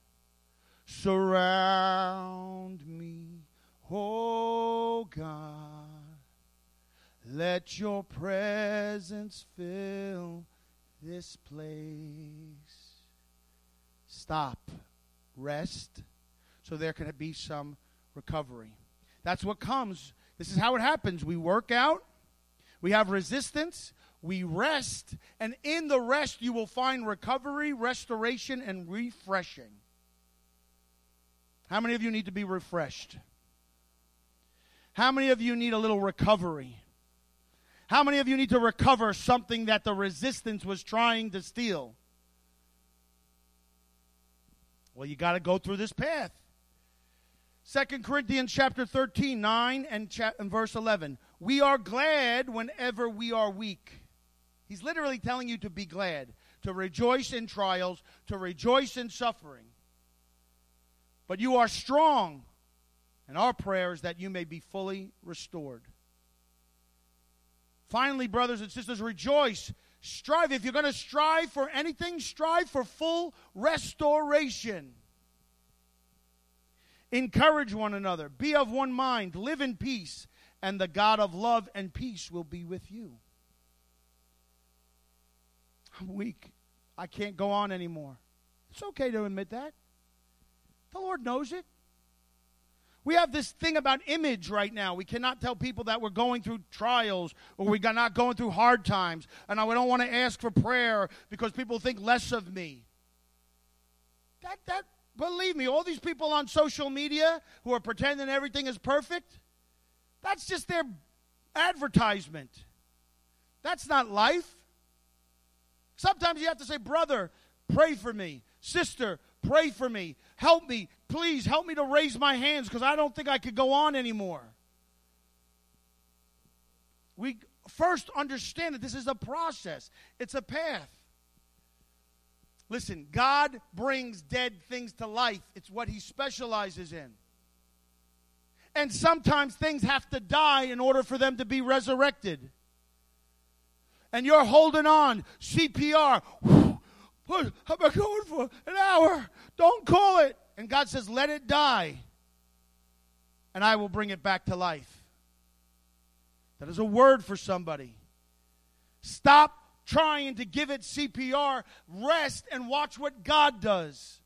Surround me, oh God. Let your presence fill this place." Stop. Rest so there can be some recovery. That's what comes. This is how it happens. We work out. We have resistance. We rest. And in the rest, you will find recovery, restoration, and refreshing. How many of you need to be refreshed? How many of you need a little recovery? How many of you need to recover something that the resistance was trying to steal? Well, you got to go through this path. 2 Corinthians chapter 13, 9 and verse 11. We are glad whenever we are weak. He's literally telling you to be glad, to rejoice in trials, to rejoice in suffering. But you are strong, and our prayer is that you may be fully restored. Finally, brothers and sisters, rejoice. Strive. If you're going to strive for anything, strive for full restoration. Encourage one another. Be of one mind. Live in peace. And the God of love and peace will be with you. I'm weak. I can't go on anymore. It's okay to admit that. The Lord knows it. We have this thing about image right now. We cannot tell people that we're going through trials or we're not going through hard times. And we don't want to ask for prayer because people think less of me. Believe me, all these people on social media who are pretending everything is perfect, that's just their advertisement. That's not life. Sometimes you have to say, brother, pray for me. Sister, pray for me. Help me. Please help me to raise my hands because I don't think I could go on anymore. We first understand that this is a process. It's a path. Listen, God brings dead things to life. It's what he specializes in. And sometimes things have to die in order for them to be resurrected. and you're holding on, CPR, I've been going for an hour. Don't call it. And God says, let it die, and I will bring it back to life. That is a word for somebody. Stop trying to give it CPR. Rest and watch what God does.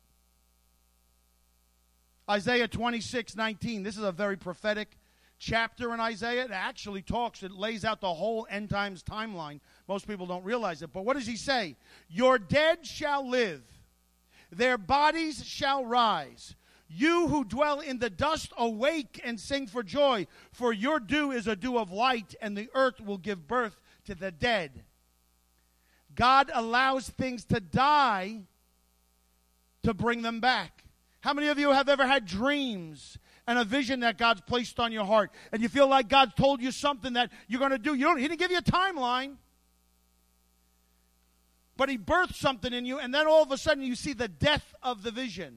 Isaiah 26:19. This is a very prophetic chapter in Isaiah. It actually talks, it lays out the whole end times timeline. Most people don't realize it. But what does he say? Your dead shall live. Their bodies shall rise. You who dwell in the dust, awake and sing for joy. For your dew is a dew of light, and the earth will give birth to the dead. God allows things to die to bring them back. How many of you have ever had dreams and a vision that God's placed on your heart, and you feel like God's told you something that you're going to do? He didn't give you a timeline, but he birthed something in you, and then all of a sudden you see the death of the vision.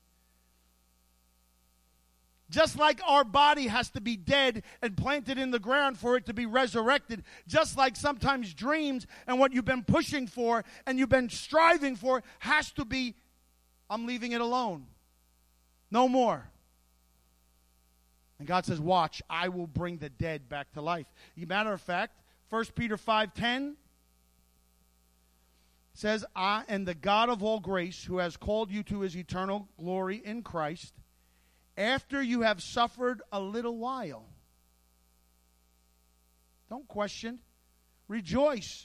Just like our body has to be dead and planted in the ground for it to be resurrected, just like sometimes dreams and what you've been pushing for and you've been striving for has to be, I'm leaving it alone. No more. And God says, watch, I will bring the dead back to life. As a matter of fact, 1 Peter 5:10 says, I am the God of all grace, who has called you to his eternal glory in Christ, after you have suffered a little while. Don't question. Rejoice.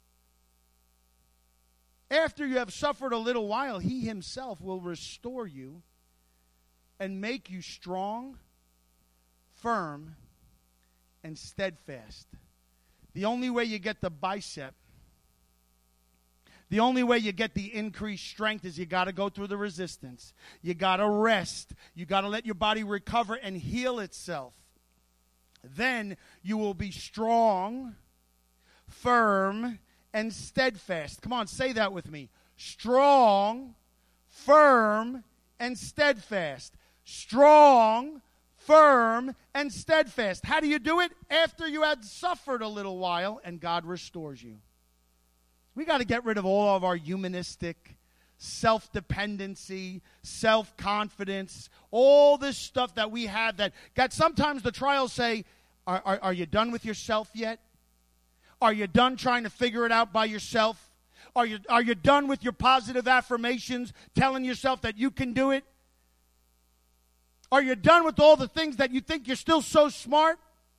After you have suffered a little while, he himself will restore you and make you strong, firm, and steadfast. The only way you get the bicep, the only way you get the increased strength is you got to go through the resistance. You got to rest. You got to let your body recover and heal itself. Then you will be strong, firm, and steadfast. Come on, say that with me. Strong, firm, and steadfast. Strong, firm, and steadfast. How do you do it? After you had suffered a little while and God restores you. We got to get rid of all of our humanistic, self-dependency, self-confidence, all this stuff that we have that God, sometimes the trials say, are you done with yourself yet? Are you done trying to figure it out by yourself? Are you done with your positive affirmations, telling yourself that you can do it? Are you done with all the things that you think you're still so smart?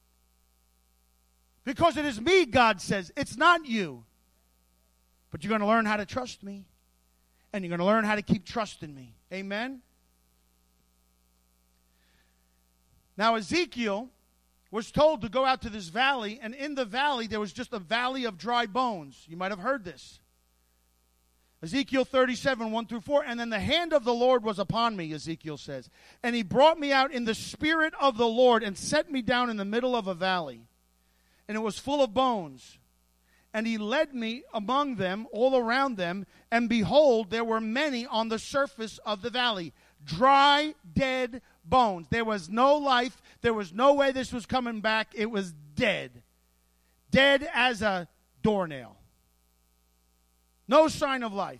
Because it is me, God says. It's not you. But you're going to learn how to trust me. And you're going to learn how to keep trusting me. Amen? Now, Ezekiel was told to go out to this valley. And in the valley, there was just a valley of dry bones. You might have heard this. Ezekiel 37, 1 through 4. And then the hand of the Lord was upon me, Ezekiel says. And he brought me out in the spirit of the Lord and set me down in the middle of a valley. And it was full of bones. And he led me among them, all around them, and behold, there were many on the surface of the valley, dry, dead bones. There was no life. There was no way this was coming back. It was dead. Dead as a doornail. No sign of life.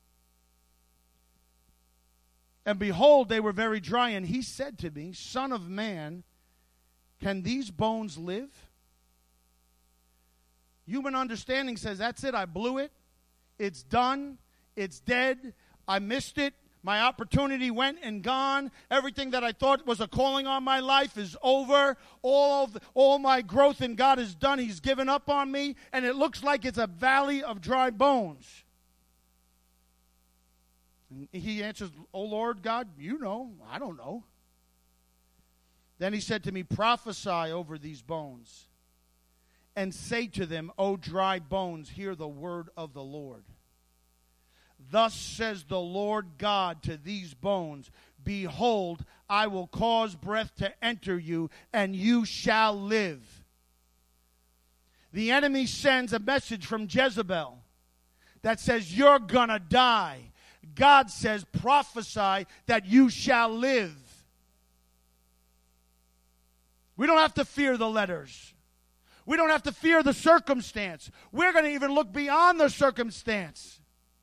And behold, they were very dry. And he said to me, Son of man, can these bones live? Human understanding says, that's it, I blew it. It's done. It's dead. I missed it. My opportunity went and gone. Everything that I thought was a calling on my life is over. All my growth in God is done. He's given up on me. And it looks like it's a valley of dry bones. And he answers, Oh Lord God, you know. I don't know. Then he said to me, prophesy over these bones. And say to them, O dry bones, hear the word of the Lord. Thus says the Lord God to these bones, Behold, I will cause breath to enter you, and you shall live. The enemy sends a message from Jezebel that says, you're going to die. God says, prophesy that you shall live. We don't have to fear the letters. We don't have to fear the circumstance. We're going to even look beyond the circumstance.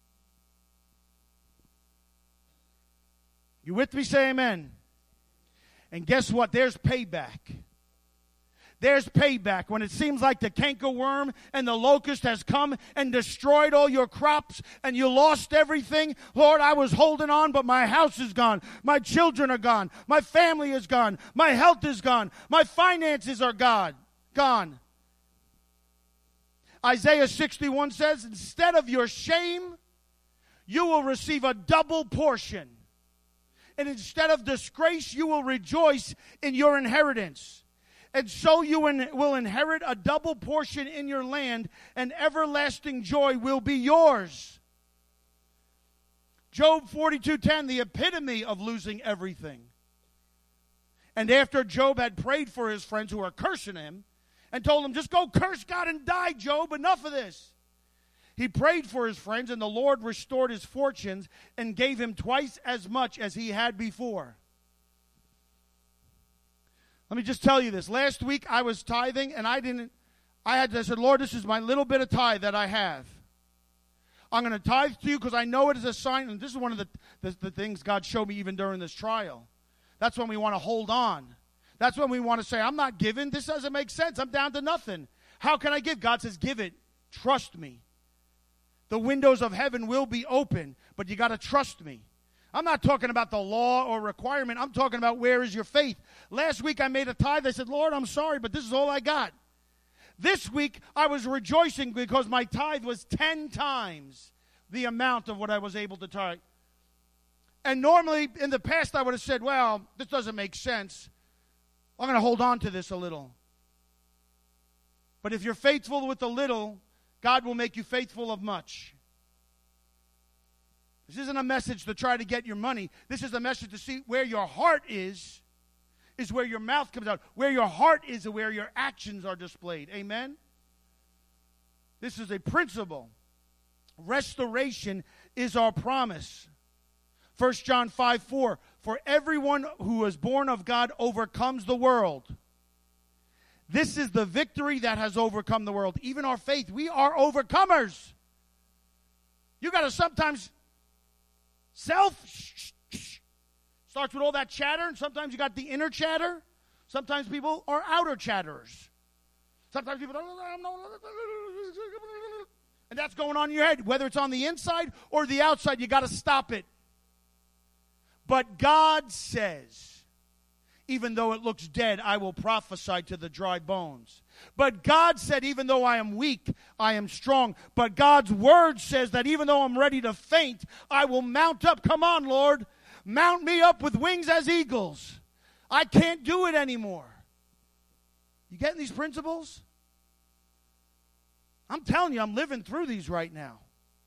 You with me? Say amen. And guess what? There's payback. There's payback when it seems like the cankerworm and the locust has come and destroyed all your crops and you lost everything. Lord, I was holding on, but my house is gone. My children are gone. My family is gone. My health is gone. My finances are gone. Isaiah 61 says, instead of your shame, you will receive a double portion. And instead of disgrace, you will rejoice in your inheritance. And so you will inherit a double portion in your land, and everlasting joy will be yours. Job 42:10, the epitome of losing everything. And after Job had prayed for his friends who were cursing him, and told him, just go curse God and die, Job, enough of this. He prayed for his friends, and the Lord restored his fortunes and gave him twice as much as he had before. Let me just tell you this. Last week I was tithing, and I said, Lord, this is my little bit of tithe that I have. I'm going to tithe to you because I know it is a sign. And this is one of the things God showed me even during this trial. That's when we want to hold on. That's when we want to say, I'm not giving. This doesn't make sense. I'm down to nothing. How can I give? God says, give it. Trust me. The windows of heaven will be open, but you got to trust me. I'm not talking about the law or requirement. I'm talking about where is your faith. Last week I made a tithe. I said, Lord, I'm sorry, but this is all I got. This week I was rejoicing because my tithe was 10 times the amount of what I was able to tithe. And normally in the past I would have said, well, this doesn't make sense. I'm going to hold on to this a little. But if you're faithful with the little, God will make you faithful of much. This isn't a message to try to get your money. This is a message to see where your heart is where your mouth comes out. Where your heart is where your actions are displayed. Amen? This is a principle. Restoration is our promise. 1 John 5:4, for everyone who is born of God overcomes the world. This is the victory that has overcome the world. Even our faith, we are overcomers. You got to sometimes starts with all that chatter, and sometimes you got the inner chatter. Sometimes people are outer chatterers. Sometimes people and that's going on in your head. Whether it's on the inside or the outside, you got to stop it. But God says, even though it looks dead, I will prophesy to the dry bones. But God said, even though I am weak, I am strong. But God's word says that even though I'm ready to faint, I will mount up. Come on, Lord. Mount me up with wings as eagles. I can't do it anymore. You getting these principles? I'm telling you, I'm living through these right now.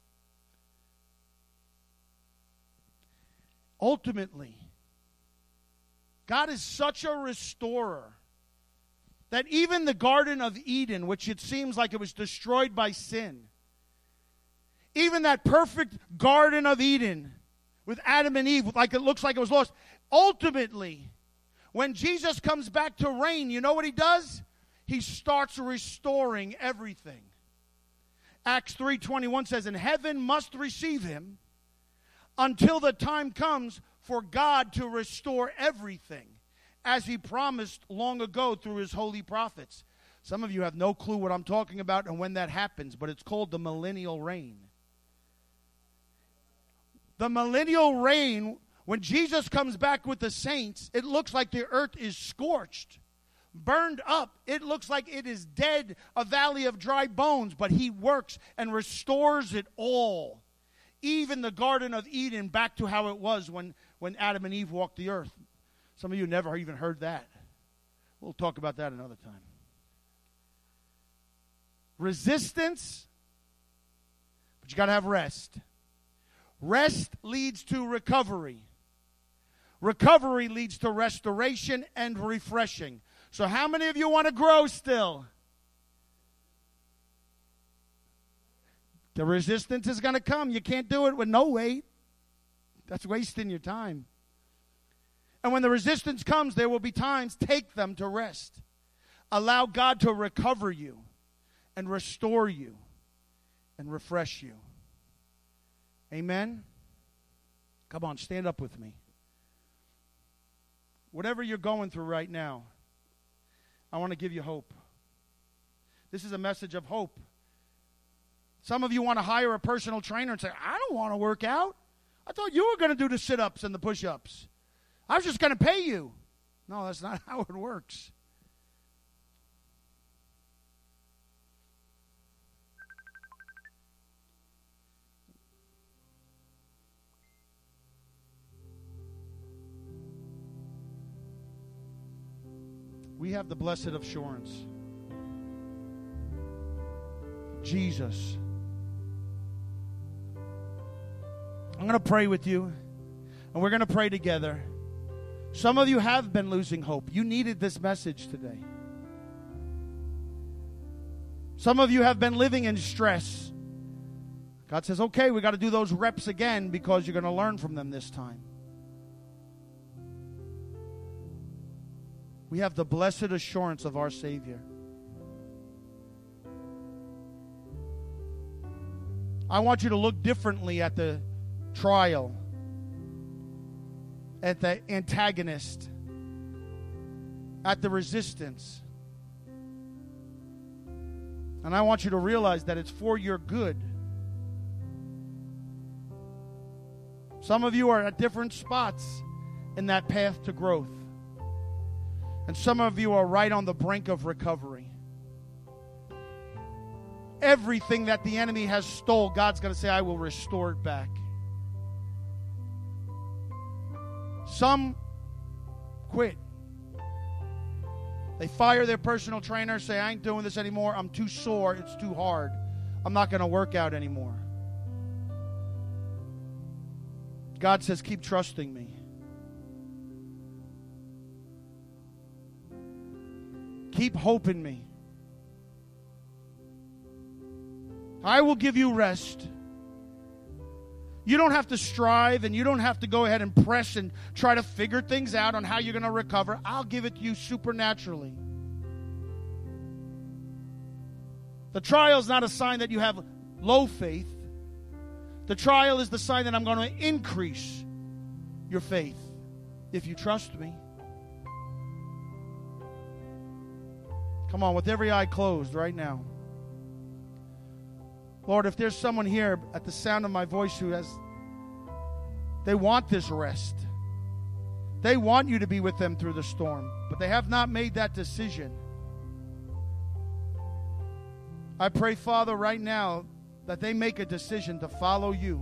Ultimately, God is such a restorer that even the Garden of Eden, which it seems like it was destroyed by sin, even that perfect Garden of Eden with Adam and Eve, like it looks like it was lost, ultimately, when Jesus comes back to reign, you know what he does? He starts restoring everything. Acts 3:21 says, and heaven must receive him until the time comes for God to restore everything, as he promised long ago through his holy prophets. Some of you have no clue what I'm talking about and when that happens, but it's called the millennial reign. The millennial reign, when Jesus comes back with the saints, it looks like the earth is scorched, burned up. It looks like it is dead, a valley of dry bones, but he works and restores it all. Even the Garden of Eden back to how it was when Adam and Eve walked the earth. Some of you never even heard that. We'll talk about that another time. Resistance, but you got to have rest. Rest leads to recovery. Recovery leads to restoration and refreshing. So how many of you want to grow still? The resistance is going to come. You can't do it with no weight. That's wasting your time. And when the resistance comes, there will be times, take them to rest. Allow God to recover you and restore you and refresh you. Amen? Come on, stand up with me. Whatever you're going through right now, I want to give you hope. This is a message of hope. Some of you want to hire a personal trainer and say, I don't want to work out. I thought you were going to do the sit-ups and the push-ups. I was just going to pay you. No, that's not how it works. We have the blessed assurance. Jesus. I'm going to pray with you, and we're going to pray together. Some of you have been losing hope. You needed this message today. Some of you have been living in stress. God says, okay, we got to do those reps again because you're going to learn from them this time. We have the blessed assurance of our Savior. I want you to look differently at the trial, at the antagonist, at the resistance. And I want you to realize that it's for your good. Some of you are at different spots in that path to growth. And some of you are right on the brink of recovery. Everything that the enemy has stole, God's going to say, I will restore it back. Some quit. They fire their personal trainer, say, I ain't doing this anymore. I'm too sore. It's too hard. I'm not going to work out anymore. God says, keep trusting me. Keep hope in me. I will give you rest. You don't have to strive, and you don't have to go ahead and press and try to figure things out on how you're going to recover. I'll give it to you supernaturally. The trial is not a sign that you have low faith. The trial is the sign that I'm going to increase your faith if you trust me. Come on, with every eye closed right now. Lord, if there's someone here at the sound of my voice they want this rest. They want you to be with them through the storm, but they have not made that decision. I pray, Father, right now that they make a decision to follow you.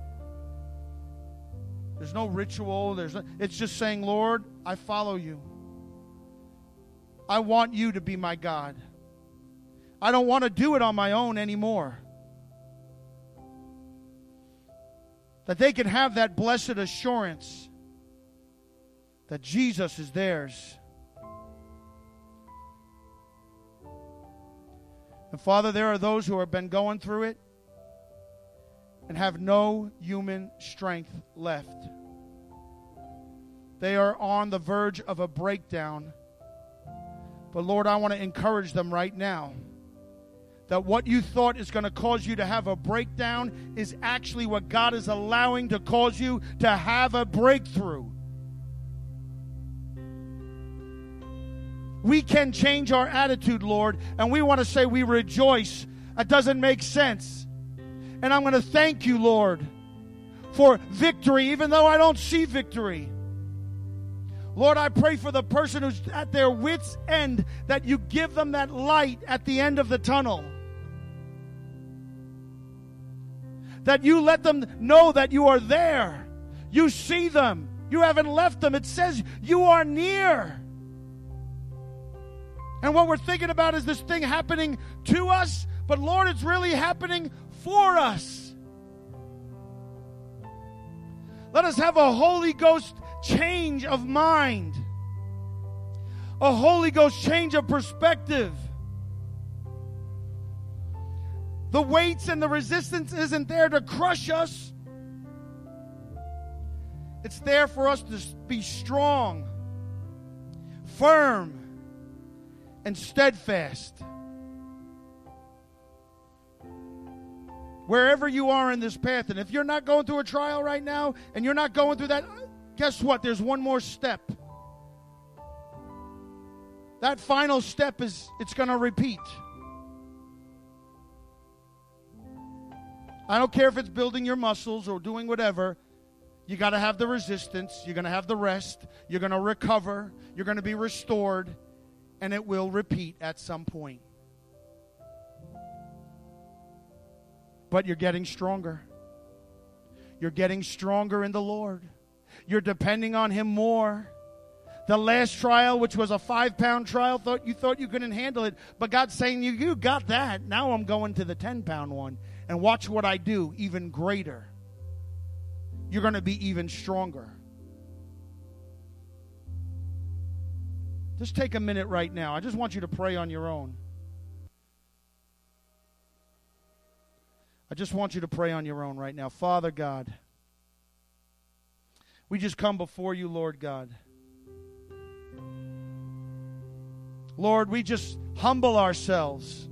There's no ritual. It's just saying, Lord, I follow you. I want you to be my God. I don't want to do it on my own anymore. That they can have that blessed assurance that Jesus is theirs. And Father, there are those who have been going through it and have no human strength left. They are on the verge of a breakdown. But Lord, I want to encourage them right now that what you thought is going to cause you to have a breakdown is actually what God is allowing to cause you to have a breakthrough. We can change our attitude, Lord, and we want to say we rejoice. That doesn't make sense. And I'm going to thank you, Lord, for victory, even though I don't see victory. Lord, I pray for the person who's at their wits' end, that you give them that light at the end of the tunnel. That you let them know that you are there. You see them. You haven't left them. It says you are near. And what we're thinking about is this thing happening to us, but Lord, it's really happening for us. Let us have a Holy Ghost change of mind, a Holy Ghost change of perspective. The weights and the resistance isn't there to crush us. It's there for us to be strong, firm, and steadfast. Wherever you are in this path, and if you're not going through a trial right now, and you're not going through that, guess what? There's one more step. That final step is, it's going to repeat. I don't care if it's building your muscles or doing whatever. You got to have the resistance. You're going to have the rest. You're going to recover. You're going to be restored. And it will repeat at some point. But you're getting stronger. You're getting stronger in the Lord. You're depending on Him more. The last trial, which was a 5-pound trial, you thought you couldn't handle it. But God's saying, you got that. Now I'm going to the 10-pound one. And watch what I do, even greater. You're going to be even stronger. Just take a minute right now. I just want you to pray on your own. I just want you to pray on your own right now. Father God, we just come before you, Lord God. Lord, we just humble ourselves.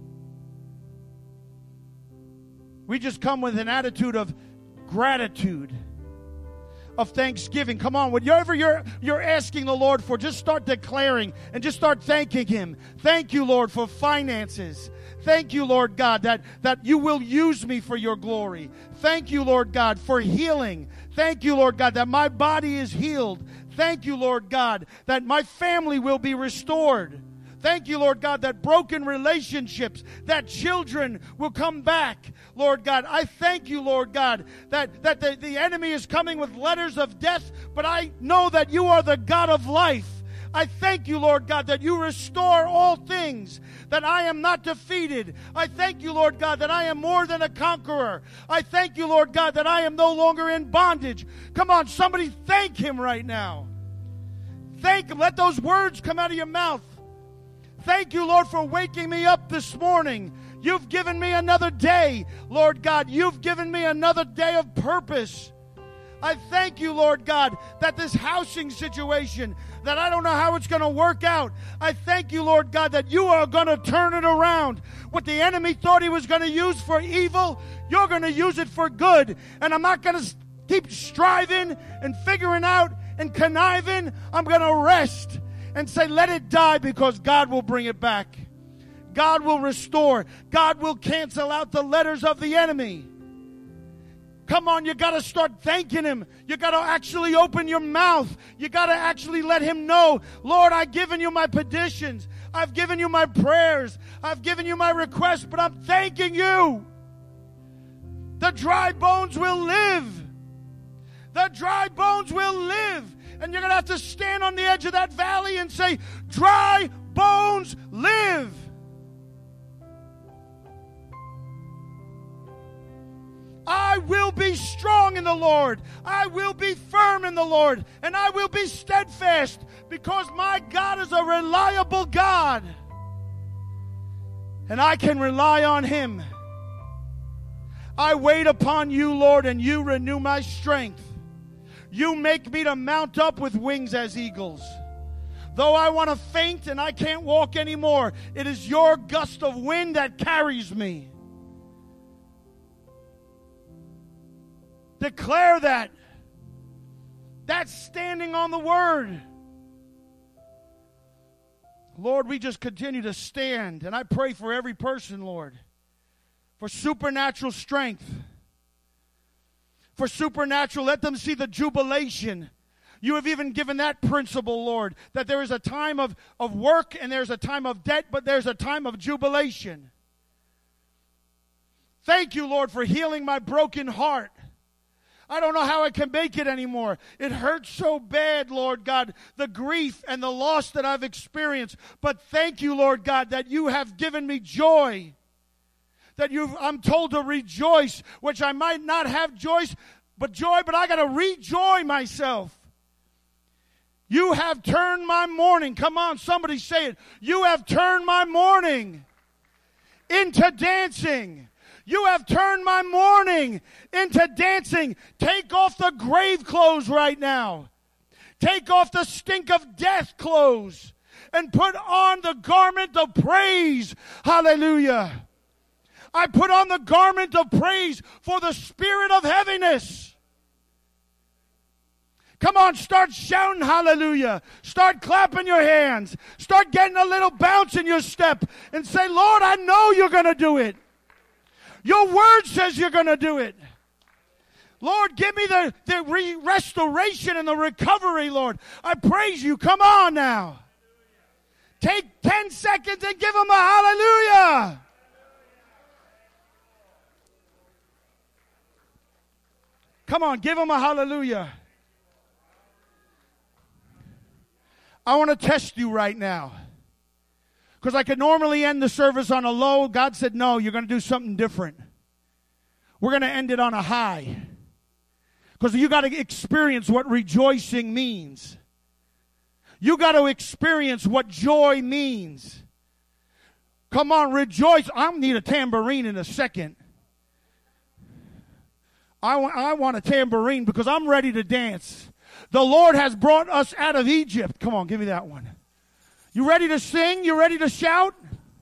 We just come with an attitude of gratitude, of thanksgiving. Come on, whatever you're asking the Lord for, just start declaring and just start thanking Him. Thank you, Lord, for finances. Thank you, Lord God, that you will use me for your glory. Thank you, Lord God, for healing. Thank you, Lord God, that my body is healed. Thank you, Lord God, that my family will be restored. Thank you, Lord God, that broken relationships, that children will come back. Lord God, I thank you, Lord God, that the enemy is coming with letters of death, but I know that you are the God of life. I thank you, Lord God, that you restore all things, that I am not defeated. I thank you, Lord God, that I am more than a conqueror. I thank you, Lord God, that I am no longer in bondage. Come on, somebody thank Him right now. Thank Him. Let those words come out of your mouth. Thank you, Lord, for waking me up this morning. You've given me another day, Lord God. You've given me another day of purpose. I thank you, Lord God, that this housing situation, that I don't know how it's going to work out. I thank you, Lord God, that you are going to turn it around. What the enemy thought he was going to use for evil, you're going to use it for good. And I'm not going to keep striving and figuring out and conniving. I'm going to rest and say, let it die, because God will bring it back. God will restore. God will cancel out the letters of the enemy. Come on, you got to start thanking Him. You got to actually open your mouth. You got to actually let Him know, Lord, I've given you my petitions. I've given you my prayers. I've given you my requests, but I'm thanking you. The dry bones will live. The dry bones will live. And you're going to have to stand on the edge of that valley and say, dry bones live. I will be strong in the Lord. I will be firm in the Lord. And I will be steadfast, because my God is a reliable God. And I can rely on Him. I wait upon you, Lord, and you renew my strength. You make me to mount up with wings as eagles. Though I want to faint and I can't walk anymore, it is your gust of wind that carries me. Declare that. That's standing on the Word. Lord, we just continue to stand. And I pray for every person, Lord, for supernatural strength. For supernatural, let them see the jubilation. You have even given that principle, Lord, that there is a time of work and there's a time of debt, but there's a time of jubilation. Thank you, Lord, for healing my broken heart. I don't know how I can make it anymore. It hurts so bad, Lord God, the grief and the loss that I've experienced. But thank you, Lord God, that you have given me joy. That I'm told to rejoice, which I might not have joy, but I got to rejoy myself. You have turned my mourning. Come on, somebody say it. You have turned my mourning into dancing. You have turned my mourning into dancing. Take off the grave clothes right now. Take off the stink of death clothes and put on the garment of praise. Hallelujah. I put on the garment of praise for the spirit of heaviness. Come on, start shouting hallelujah. Start clapping your hands. Start getting a little bounce in your step and say, Lord, I know you're going to do it. Your word says you're going to do it. Lord, give me the restoration and the recovery, Lord. I praise you. Come on now. Take 10 seconds and give him a hallelujah. Come on, give him a hallelujah. I want to test you right now. Because I could normally end the service on a low. God said, no, you're going to do something different. We're going to end it on a high. Because you got to experience what rejoicing means. You got to experience what joy means. Come on, rejoice. I need a tambourine in a second. I want a tambourine because I'm ready to dance. The Lord has brought us out of Egypt. Come on, give me that one. You ready to sing? You ready to shout?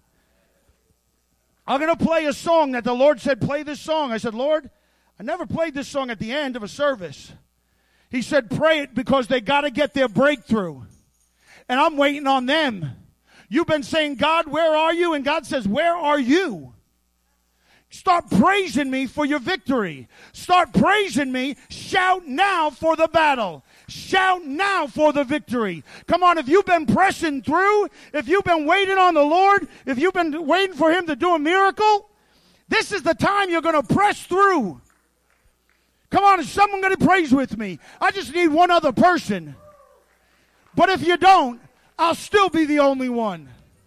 I'm going to play a song that the Lord said, play this song. I said, Lord, I never played this song at the end of a service. He said, pray it because they got to get their breakthrough. And I'm waiting on them. You've been saying, God, where are you? And God says, where are you? Start praising me for your victory. Start praising me. Shout now for the battle. Shout now for the victory. Come on, if you've been pressing through, if you've been waiting on the Lord, if you've been waiting for him to do a miracle, this is the time you're going to press through. Come on, is someone going to praise with me? I just need one other person. But if you don't, I'll still be the only one.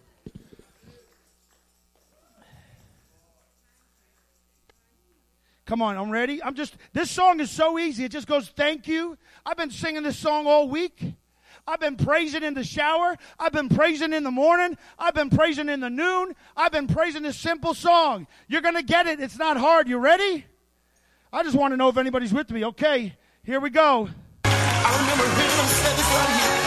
Come on, I'm ready. This song is so easy. It just goes, thank you. I've been singing this song all week. I've been praising in the shower. I've been praising in the morning. I've been praising in the noon. I've been praising this simple song. You're going to get it. It's not hard. You ready? I just want to know if anybody's with me. Okay, here we go. I remember hearing him say this right here.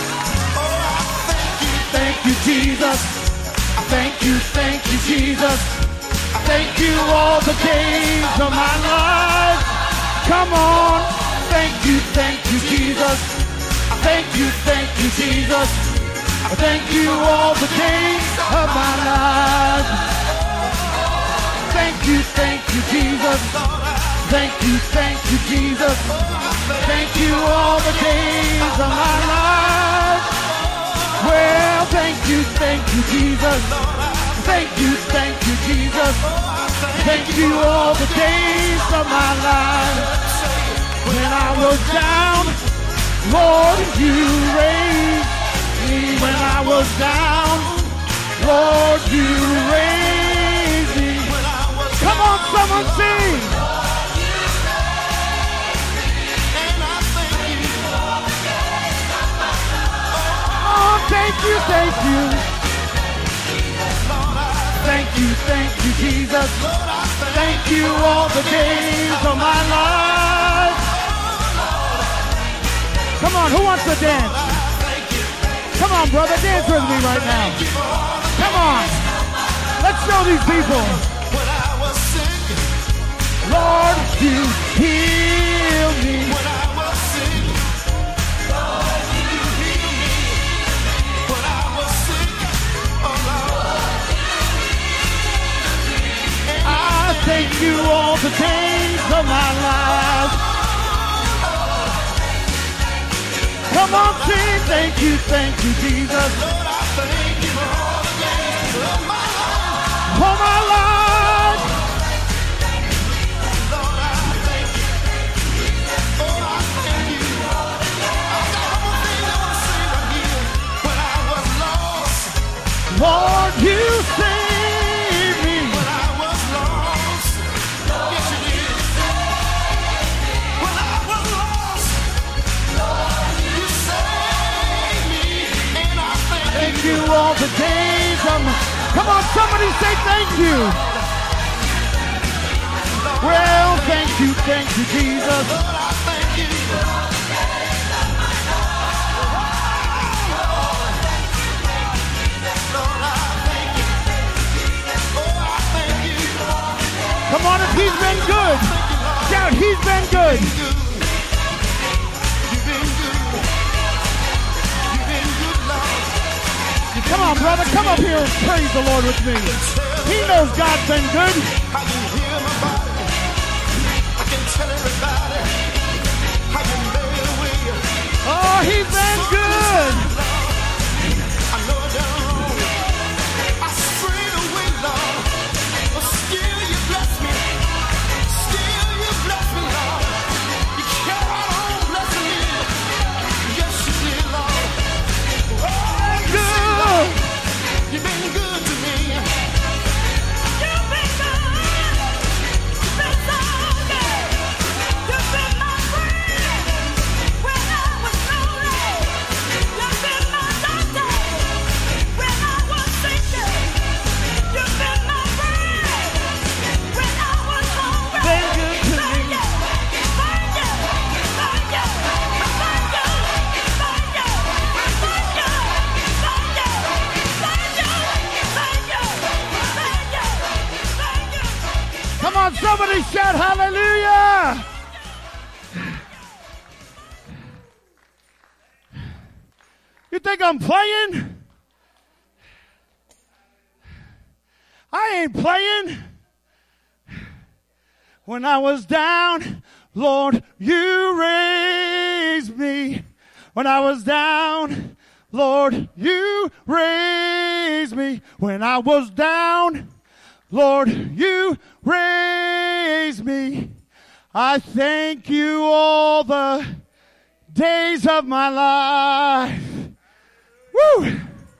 Oh, Thank you, Jesus. Thank you, Jesus. Thank you all the days of my life. Come on. Thank you, Jesus. Thank you, Jesus. Thank you all the days of my life. Thank you, Jesus. Thank you, Jesus. Thank you all the days of my life. Well, thank you, Jesus. Thank you, Jesus. Thank you all the days of my life. When I was down, Lord, you raised me. When I was down, Lord, you raised me. Come on, someone sing. Oh, thank you. Thank you, Jesus. Thank you all the days of my life. Come on, who wants to dance? Come on, brother, dance with me right now. Come on. Let's show these people. when I was sick, Lord, you healed me. when I was sick, Lord, you healed me. When I was sick, oh Lord, I thank you all the days of my life. Come on, sing. Thank you, Jesus. Lord, I thank you for all the days of my life. For my life. Lord, I thank you. Lord, I thank you. I got one thing I want to say right here. When I was lost, Lord, you saved me. when I was lost, yes you did. When I was lost, Lord, you saved me, and I thank Thank you. you all the days of my... Come on, somebody say thank you. Well, thank you, Jesus. Lord, I thank you. he's been good. Shout, he's been good. You've been good. You've been good, Lord. Come on, brother. Come up here and praise the Lord with me. He knows God's been good. I can heal my body. I can tell everybody. I can lay away. Oh, he's been good. I know I done wrong. I strayed away, Lord. But still you bless me. Still you bless me, Lord. You kept on blessing me. Yes, you did, Lord. Oh, Good. you've been good to me. You've been good. You've been so good. You've been my friend when I was lonely. You've been my doctor when I was sick. You've been my friend when I was hungry. Been good to me. Thank you. Thank you. Thank you. Thank you. Thank you. Thank you. Thank you. Thank you. Thank you. Thank you. Thank you. Come on, somebody shout hallelujah. You think I'm playing? I ain't playing. When I was down, Lord, you raised me. When I was down, Lord, you raised me. When I was down, Lord, you raised me. I thank you all the days of my life. Woo!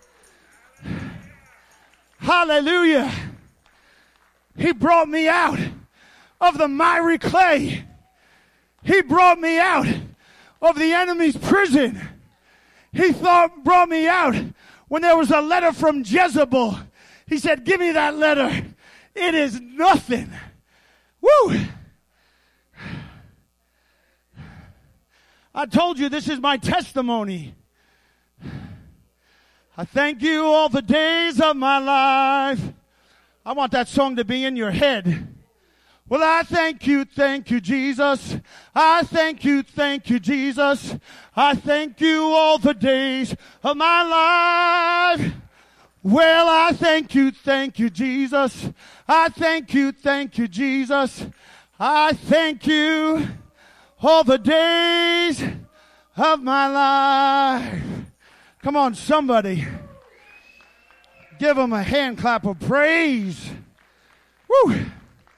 Hallelujah. He brought me out of the miry clay. He brought me out of the enemy's prison. He brought me out when there was a letter from Jezebel. He said, give me that letter. It is nothing. Woo! I told you this is my testimony. I thank you all the days of my life. I want that song to be in your head. Well, I thank you, Jesus. I thank you, Jesus. I thank you all the days of my life. Well, I thank you, Jesus. I thank you, Jesus. I thank you all the days of my life. Come on, somebody. Give him a hand clap of praise. Woo!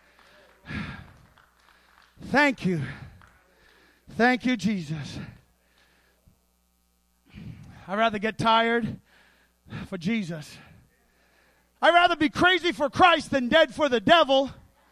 Thank you. Thank you, Jesus. I'd rather get tired for Jesus. I'd rather be crazy for Christ than dead for the devil.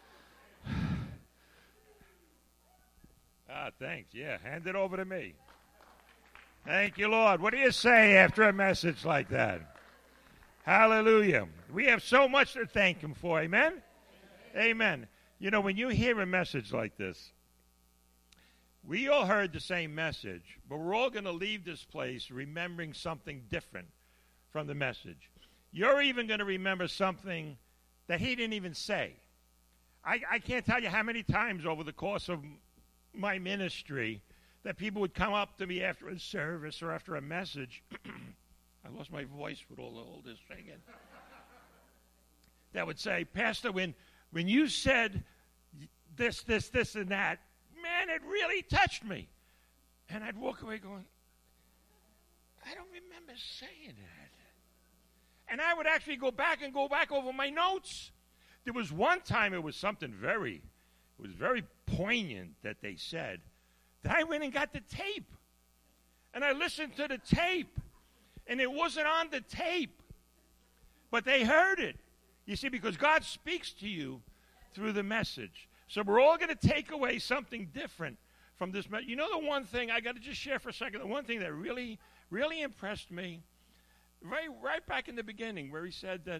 Ah, thanks. Yeah, hand it over to me. Thank you, Lord. What do you say after a message like that? Hallelujah. We have so much to thank him for. Amen? Amen. You know, when you hear a message like this, we all heard the same message, but we're all going to leave this place remembering something different from the message. You're even going to remember something that he didn't even say. I can't tell you how many times over the course of my ministry that people would come up to me after a service or after a message. I lost my voice with all this singing. That would say, Pastor, when you said this, and that, man, it really touched me. And I'd walk away going, I don't remember saying that. And I would actually go back over my notes. There was one time it was something very poignant that they said, that I went and got the tape. And I listened to the tape. And it wasn't on the tape. But they heard it. You see, because God speaks to you through the message. So we're all going to take away something different from this message. You know the one thing, I got to just share for a second, the one thing that really, really impressed me, right back in the beginning, where he said that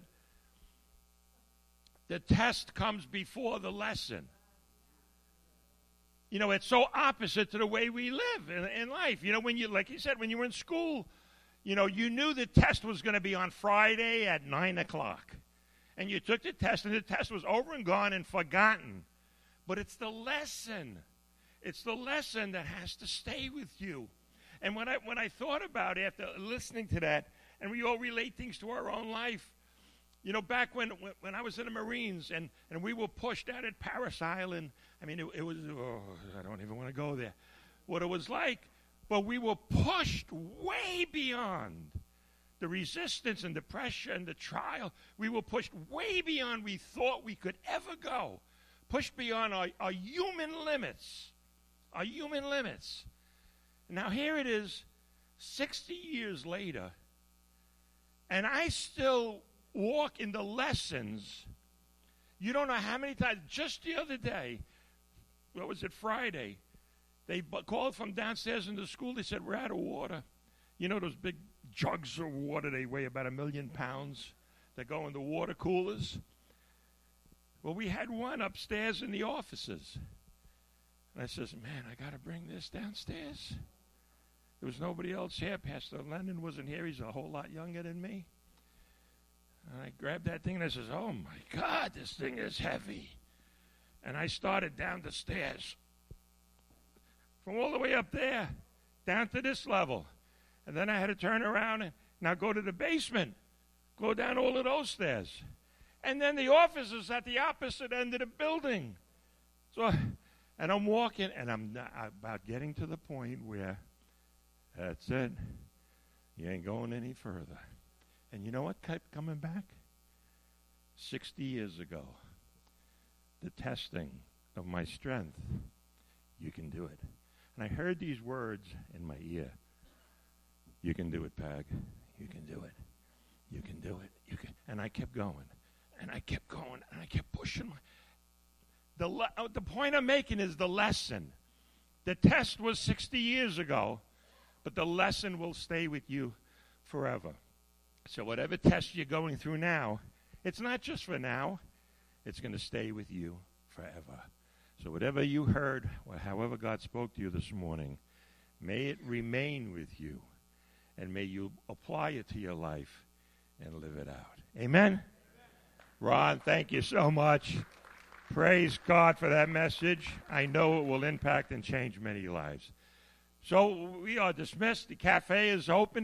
the test comes before the lesson. You know, it's so opposite to the way we live in life. You know, when you, like you said, when you were in school, you know, you knew the test was going to be on Friday at 9 o'clock. And you took the test, and the test was over and gone and forgotten. But it's the lesson. It's the lesson that has to stay with you. And when I thought about it after listening to that, and we all relate things to our own life, you know, back when I was in the Marines and we were pushed out at Parris Island, I mean, it was, I don't even want to go there, what it was like, but we were pushed way beyond the resistance and the pressure and the trial. We were pushed way beyond we thought we could ever go, pushed beyond our human limits, our human limits. Now here it is, 60 years later, and I still walk in the lessons. You don't know how many times, just the other day, what was it, Friday, they called from downstairs in the school. They said, we're out of water. You know those big jugs of water, they weigh about 1 million pounds, that go in the water coolers? Well, we had one upstairs in the offices. And I says, man, I got to bring this downstairs. There was nobody else here. Pastor Lennon wasn't here. He's a whole lot younger than me. And I grabbed that thing and I says, oh, my God, this thing is heavy. And I started down the stairs. From all the way up there, down to this level. And then I had to turn around and now go to the basement. Go down all of those stairs. And then the office is at the opposite end of the building. So, and I'm walking, and I'm about getting to the point where, that's it. You ain't going any further. And you know what kept coming back? 60 years ago, the testing of my strength. You can do it. And I heard these words in my ear. You can do it, Pag. You can do it. You can do it. You can. And I kept going. And I kept going. And I kept pushing. The point I'm making is the lesson. The test was 60 years ago, but the lesson will stay with you forever. So whatever test you're going through now, it's not just for now. It's going to stay with you forever. So whatever you heard, or however God spoke to you this morning, may it remain with you, and may you apply it to your life and live it out. Amen? Ron, thank you so much. Praise God for that message. I know it will impact and change many lives. So we are dismissed. The cafe is open.